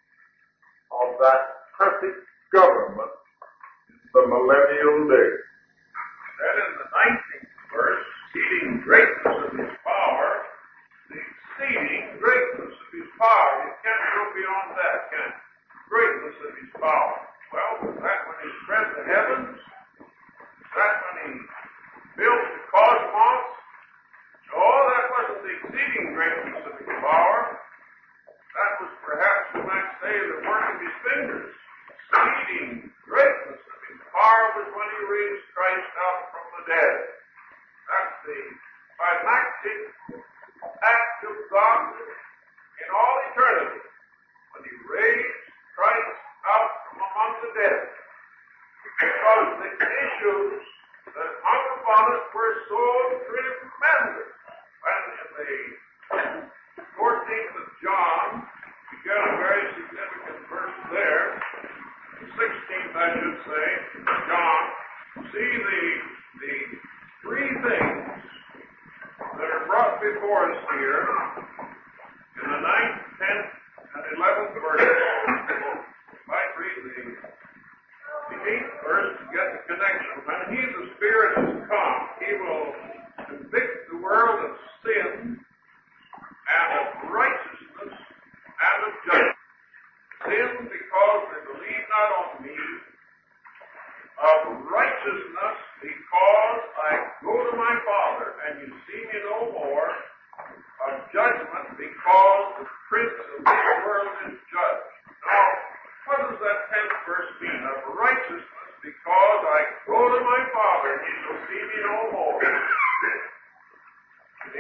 of that perfect government in the millennial day. Then in the 19th verse, exceeding greatness of his power, the exceeding greatness of his power. You can't go beyond that, can you? Greatness of his power. Well, was that when he spread the heavens? Was that when he built the cosmos? No, that wasn't the exceeding greatness of his power. That was perhaps, we might say, the work of his fingers. Exceeding greatness of his power was when he raised Christ out from the dead. That's the climactic act of God in all eternity, when he raised Christ out from among the dead. Because the issues that hung upon it were so tremendous. When in the 14th of John, we get a very significant verse there, the 16th I should say, John, see the three things that are brought before us here in the 9th, 10th, and 11th verses. Might read the 8th verse to get the connection. When he, the Spirit, has come, he will convict the world of sin and of righteousness and of judgment. Sin because they believe not on me, of righteousness because I go to my Father and you see me no more, of judgment because the prince of this world is judged. Now, what does that 10th verse mean? Of righteousness because I go to my Father and you shall see me no more. The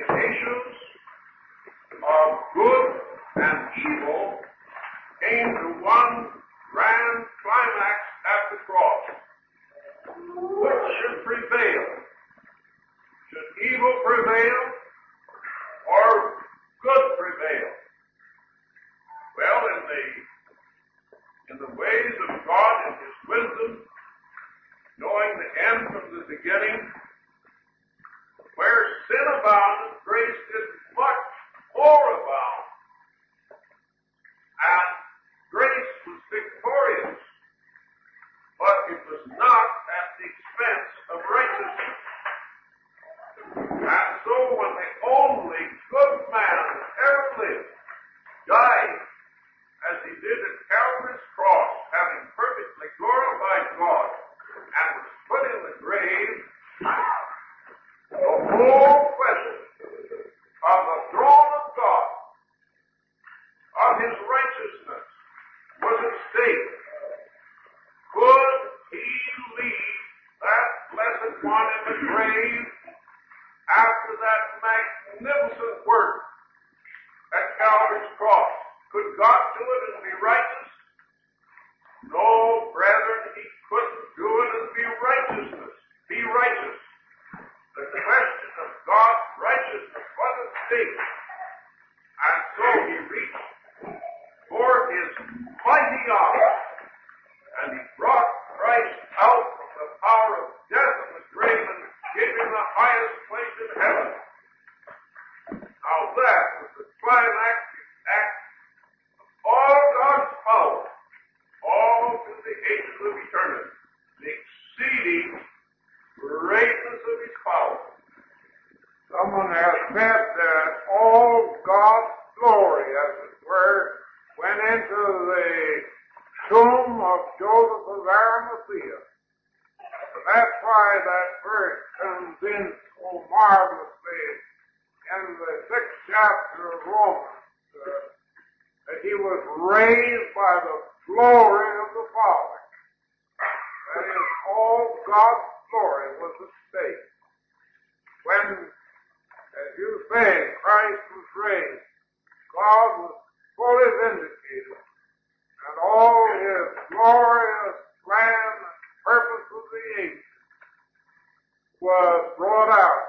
state. And so he reached forth his mighty arm, and he brought Christ out from the power of death and the grave and gave him the highest place in heaven. Now that was the climactic act of all God's power, all through the ages of eternity, the exceeding greatness of his power. Someone has said that all God's glory, as it were, went into the tomb of Joseph of Arimathea. That's why that verse comes in so marvelously in the 6th chapter of Romans, that he was raised by the glory of the Father. That is, all God's glory was at stake. When, as you say, Christ was raised, God was fully vindicated, and all his glorious plan and purpose of the age was brought out.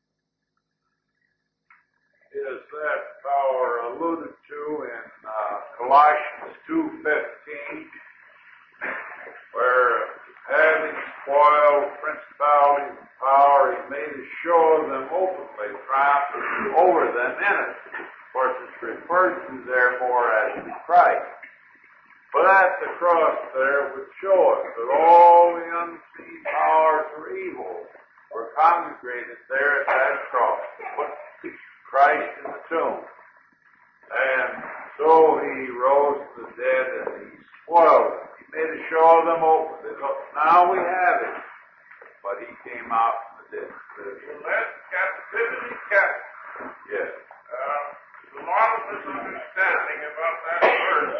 Is that power alluded to in Colossians 2:15, where having spoiled principalities and power, he made a show of them openly, triumphing over them in it. Of course, it's referred to therefore as Christ. But at the cross there would show us that all the unseen powers of evil were congregated there at that cross to put Christ in the tomb. And so he rose from the dead and he spoiled them. He made a show of them open. Look, now we have him. But he came out from the dead. He led captivity captive. Yes. There's a lot of misunderstanding about that verse.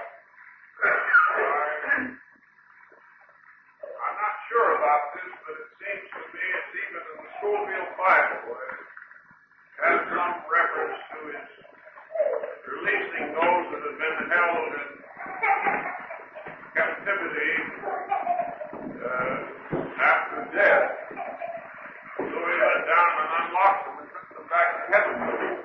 I'm not sure about this, but it seems to me it's even in the Schofield Bible. It has some reference to his releasing those that have been held in captivity after death. So he went down and unlocked them and took them back to heaven.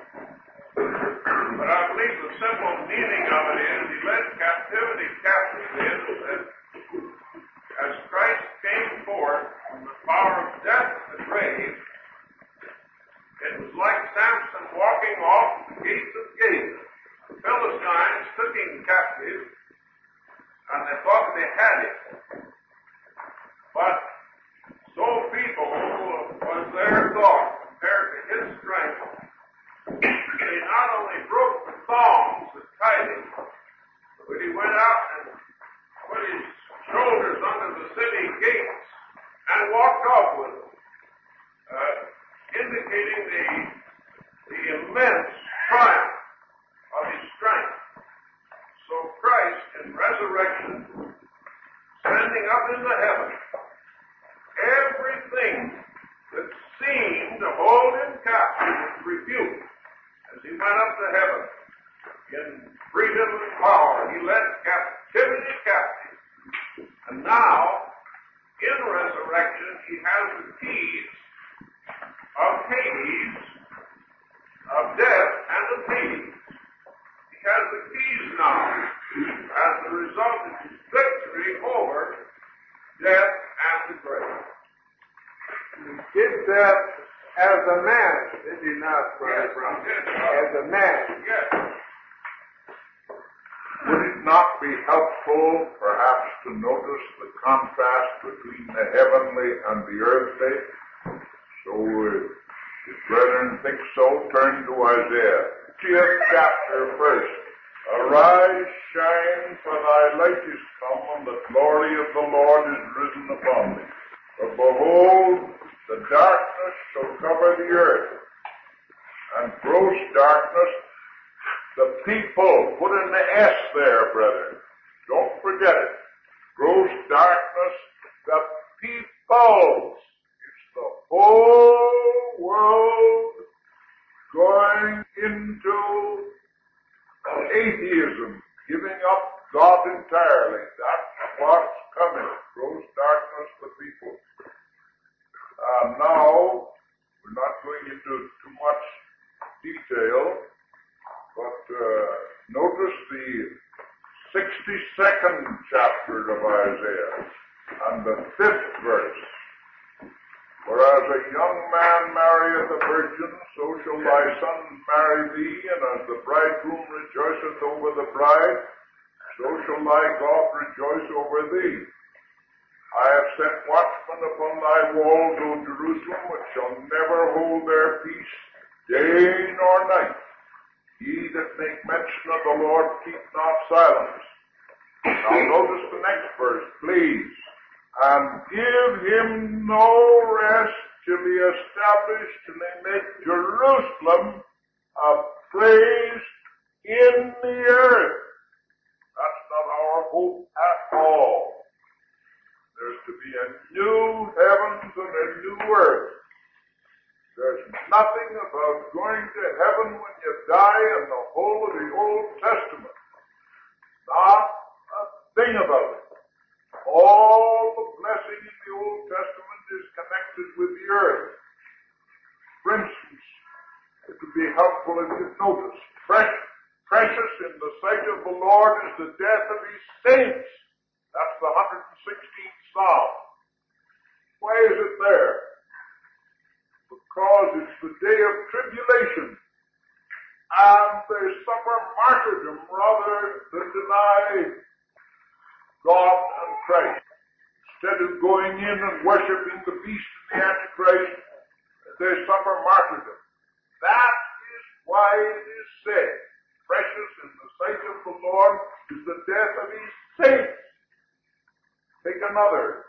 But I believe the simple meaning of it is he led captivity captive in that as Christ came forth from the power of death and the grave, it was like Samson walking off the gates of Gaza. The Philistines took him captive, and they thought they had him. But so feeble was their thought compared to his strength, they not only broke the thongs that tied him, but he went out and put his shoulders under the city gates and walked off with them, indicating the immense triumph of his strength. So Christ, in resurrection, standing up into heaven, everything that seemed to hold him captive was rebuked as he went up to heaven. In freedom and power, he led captivity captive. And now, in resurrection, he has the keys of Hades, of death and of Hades. He has the keys now as the result of his victory over death and the grave. He did that as a man, did he not, Brother Yes, Brown? he did. As a man. Yes. Would it not be helpful, perhaps, to notice the contrast between the heavenly and the earthly? So, if brethren think so, turn to Isaiah, 50th chapter first. Arise, shine, for thy light is come, and the glory of the Lord is risen upon thee. For behold, the darkness shall cover the earth, and gross darkness the people. Put in the S there, brethren. Don't forget it. Gross darkness the peoples. It's the whole world going into atheism, giving up God entirely. That's what's coming. Gross darkness the people. Now, we're not going into too much detail. detail, but notice the 62nd chapter of Isaiah and the 5th verse. Whereas a young man marrieth a virgin, so shall thy sons marry thee, and as the bridegroom rejoiceth over the bride, so shall thy God rejoice over thee. I have set watchmen upon thy walls, O Jerusalem, which shall never hold their peace, day nor night. Ye that make mention of the Lord, keep not silence. Now notice the next verse, please. And give him no rest till he establish, till he make Jerusalem a praise in the earth. That's not our hope at all. There's to be a new heavens and a new earth. There's nothing about going to heaven when you die in the whole of the Old Testament. Not a thing about it. All the blessing in the Old Testament is connected with the earth. For instance, it would be helpful if you notice, precious in the sight of the Lord is the death of his saints. That's the 116th Psalm. Why is it there? Because it's the day of tribulation, and they suffer martyrdom rather than deny God and Christ. Instead of going in and worshiping the beast and the Antichrist, they suffer martyrdom. That is why it is said, precious in the sight of the Lord is the death of his saints. Take another.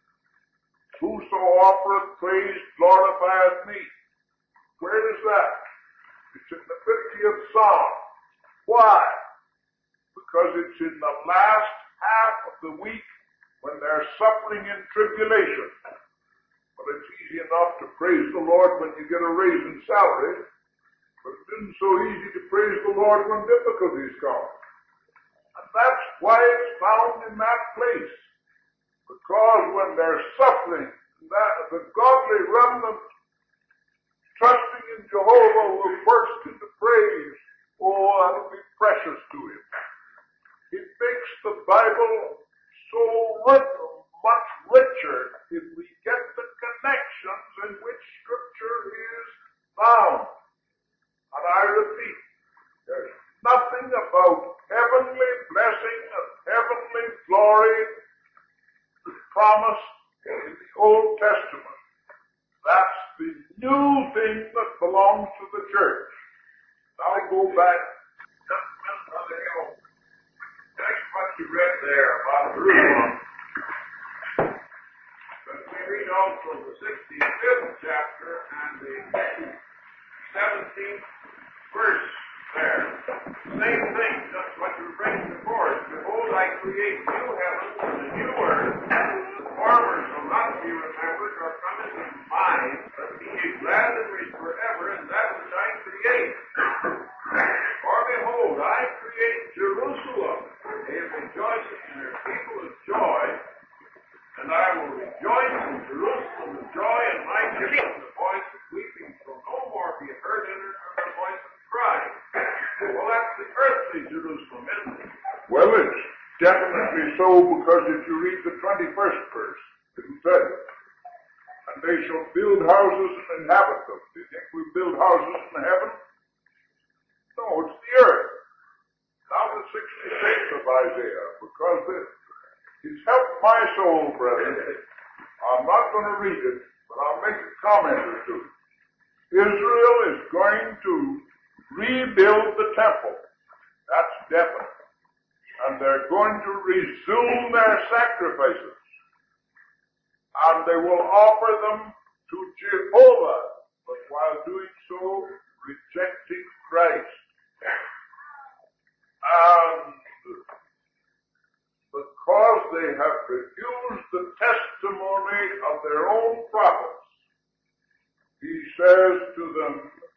Whoso offereth praise glorifieth me. Where is that? It's in the 50th Psalm. Why? Because it's in the last half of the week when they're suffering in tribulation. Well, it's easy enough to praise the Lord when you get a raise in salary, but it isn't so easy to praise the Lord when difficulties come. And that's why it's found in that place. Because when they're suffering, the godly remnant trusting in Jehovah will burst into praise. Oh, that'll be precious to him. It makes the Bible so much richer if we get the connections in which Scripture is found. And I repeat, there's nothing about heavenly blessing and heavenly glory promised in the Old Testament. That's the new thing that belongs to the church. Now go back. That's what you read there about Jerusalem. But we read also the 65th chapter and the 17th verse there. Same thing, just what you read before. Behold, I create new heavens and a new earth. The former shall not be remembered nor come into mind, but be ye glad and rich forever in that which I create. For behold, I create Jerusalem. They are rejoicing in their people with joy, and I will rejoice in Jerusalem with joy, and my children the voice of weeping shall no more be heard in her, nor the voice of crying. Well, that's the earthly Jerusalem, isn't it? Well, it's definitely so, because if you read the 21st verse, it'll tell you. And they shall build houses and inhabit them. Do you think we build houses in heaven? No, it's the earth. Now the 66th of Isaiah, because it's helped my soul, brethren. I'm not going to read it, but I'll make a comment or two. Israel is going to rebuild the temple. That's definite. And they're going to resume their sacrifices. And they will offer them to Jehovah, but while doing so, rejecting Christ. And because they have refused the testimony of their own prophets, he says to them,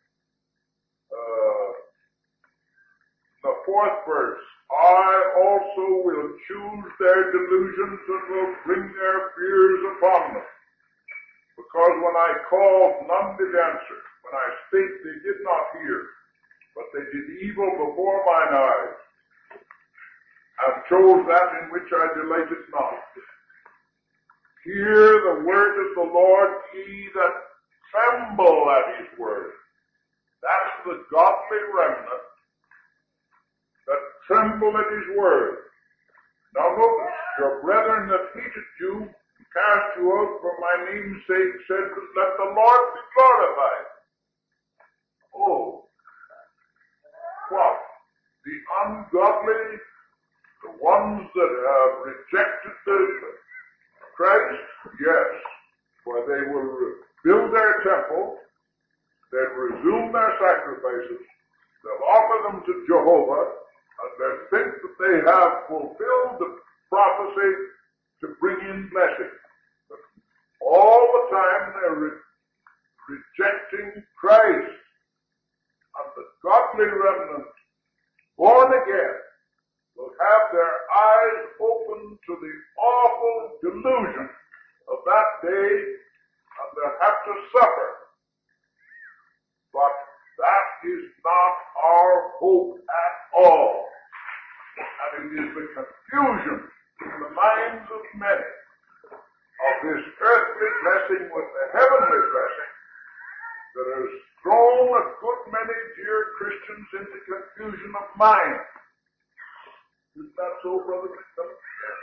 the 4th verse, I also will choose their delusions and will bring their fears upon them. Because when I called, none did answer. When I spake, they did not hear. they did evil before mine eyes, and chose that in which I delighted not. Hear the word of the Lord, ye that tremble at his word. That's the godly remnant that tremble at his word. Now notice, your brethren that hated you, cast you out for my name's sake, said, let the Lord be glorified. Oh, what? The ungodly, the ones that have rejected the Christ? Yes, for they will build their temple, they'll resume their sacrifices, they'll offer them to Jehovah, and they'll think that they have fulfilled the prophecy to bring in blessing. But all the time they're rejecting Christ. And the godly remnant, born again, will have their eyes open to the awful delusion of that day, and they'll have to suffer. But that is not our hope at all. And it is the confusion in the minds of many of this earthly blessing with the heavenly blessing that has thrown a good many dear Christians into confusion of mind. Isn't that so, Brother McMillan? Yes.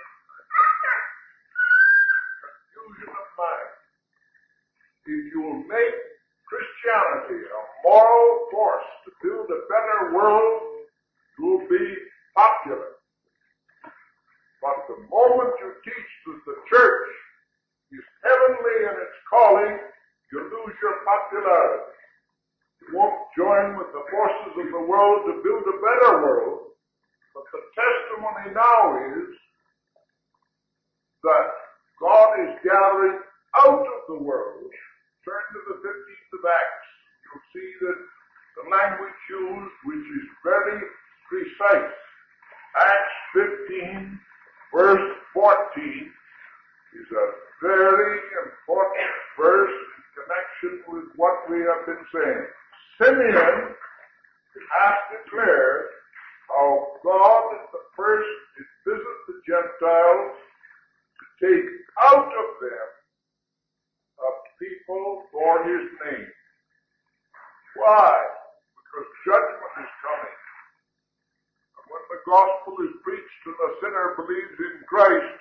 Confusion of mind. If you will make Christianity a moral force to build a better world, you will be popular. But the moment you teach that the church is heavenly in its calling, you lose your popularity. You won't join with the forces of the world to build a better world, but the testimony now is that God is gathering out of the world. Turn to the 15th of Acts. You'll see that the language used, which is very precise. Acts 15, verse 14, is a very important verse in connection with what we have been saying. Simeon has declared how God at the first did visit the Gentiles to take out of them a people for his name. Why? Because judgment is coming. And when the gospel is preached and a sinner believes in Christ,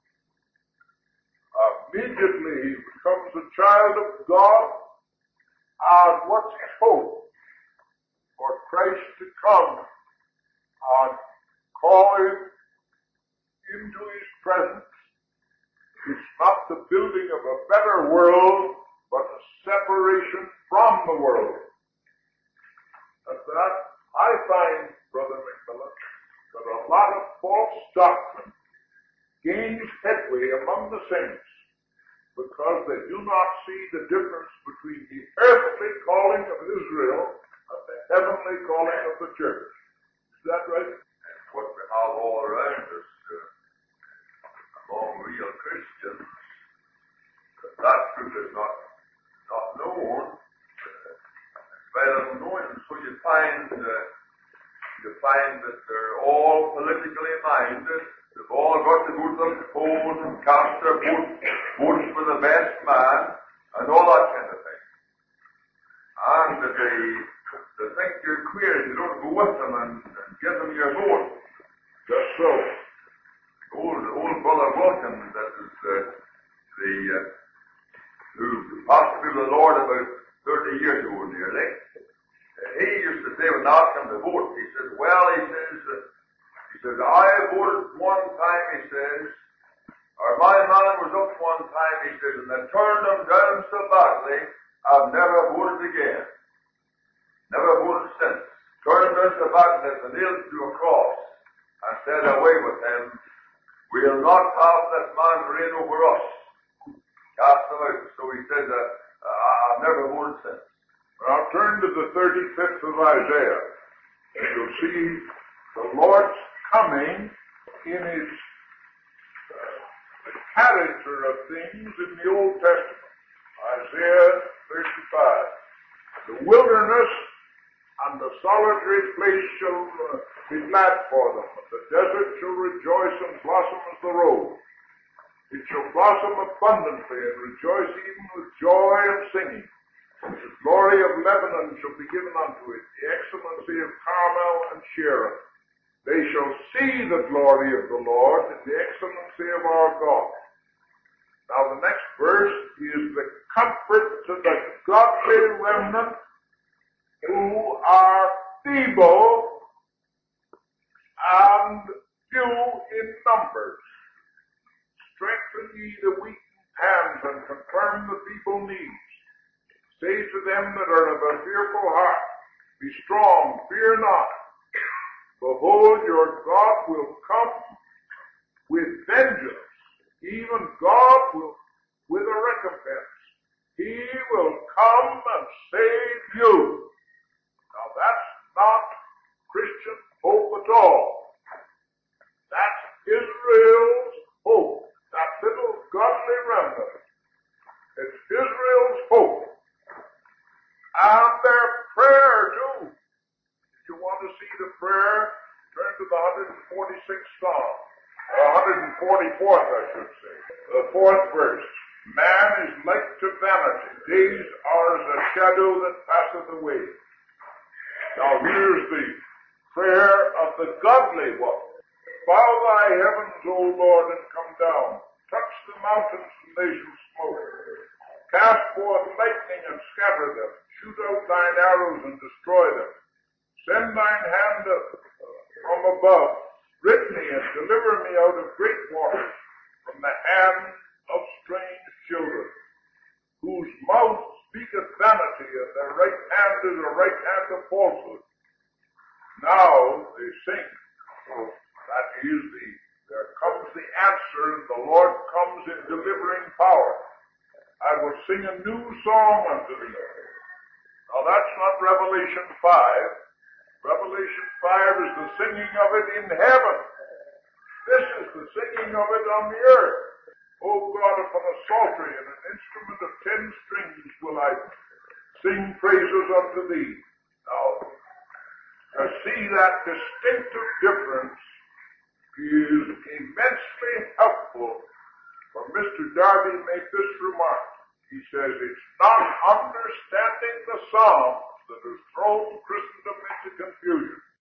immediately he becomes a child of God. And what's his hope? For Christ to come and call him into his presence. It's not the building of a better world, but a separation from the world. And that, I find, Brother McMillan, that a lot of false doctrine gains headway among the saints because they do not see the difference between the earthly calling of Israel and the heavenly calling of the church. Is that right? And what we have all around us among real Christians, that truth is not known. It's well unknown, and so you find that they're all politically minded. They've all got to go to the polls and cast their votes for the best man and all that kind of thing. And they think you're queer if you don't go with them and give them your vote. Just so. Old Brother Wilkins, that is who passed through the Lord about 30 years ago nearly, he used to say when I asked him to vote, he says, well, he says, I voted one time, he says, or my man was up one time, he says, and they turned him down so badly, I've never voted again. Never voted since. Turned him down so badly that they nailed to a cross and said, away with him. We'll not have this man reign over us. Cast him out. So he said, I've never voted since. Now turn to the 35th of Isaiah, and you'll see the Lord's coming in his the character of things in the Old Testament. Isaiah 35. The wilderness and the solitary place shall be glad for them. The desert shall rejoice and blossom as the rose. It shall blossom abundantly and rejoice even with joy and singing. The glory of Lebanon shall be given unto it, the excellency of Carmel and Sharon. They shall see the glory of the Lord and the excellency of our God. Now the next verse is the comfort to the godly remnant who are feeble and few in numbers. Strengthen ye the weak hands and confirm the feeble knees. Say to them that are of a fearful heart, be strong, fear not. Behold, your God will come with vengeance. Even God will with a recompense. He will come and save you. Now that's not Christian hope at all. That's Israel's hope. That little godly remnant. It's Israel's hope. And their prayer too. If you want to see the prayer, turn to the 146th Psalm. 144th, I should say. The 4th verse. Man is like to vanity. Days are as a shadow that passeth away. Now here's the prayer of the godly one. Bow thy heavens, O Lord, and come down. Touch the mountains, and they shall smoke. Cast forth lightning and scatter them. Shoot out thine arrows and destroy them. Send thine hand from above. Rid me and deliver me out of great waters, from the hand of strange children, whose mouth speaketh vanity, and their right hand is a right hand of falsehood. Now they sing. That is there comes the answer, and the Lord comes in delivering power. I will sing a new song unto thee. Now that's not Revelation 5. Revelation 5 is the singing of it in heaven. This is the singing of it on the earth. O God, upon a psaltery and an instrument of 10 strings will I sing praises unto thee. Now, to see that distinctive difference is immensely helpful. For Mr. Darby made this remark. He says, it's not understanding the Psalms that has thrown Christendom into confusion.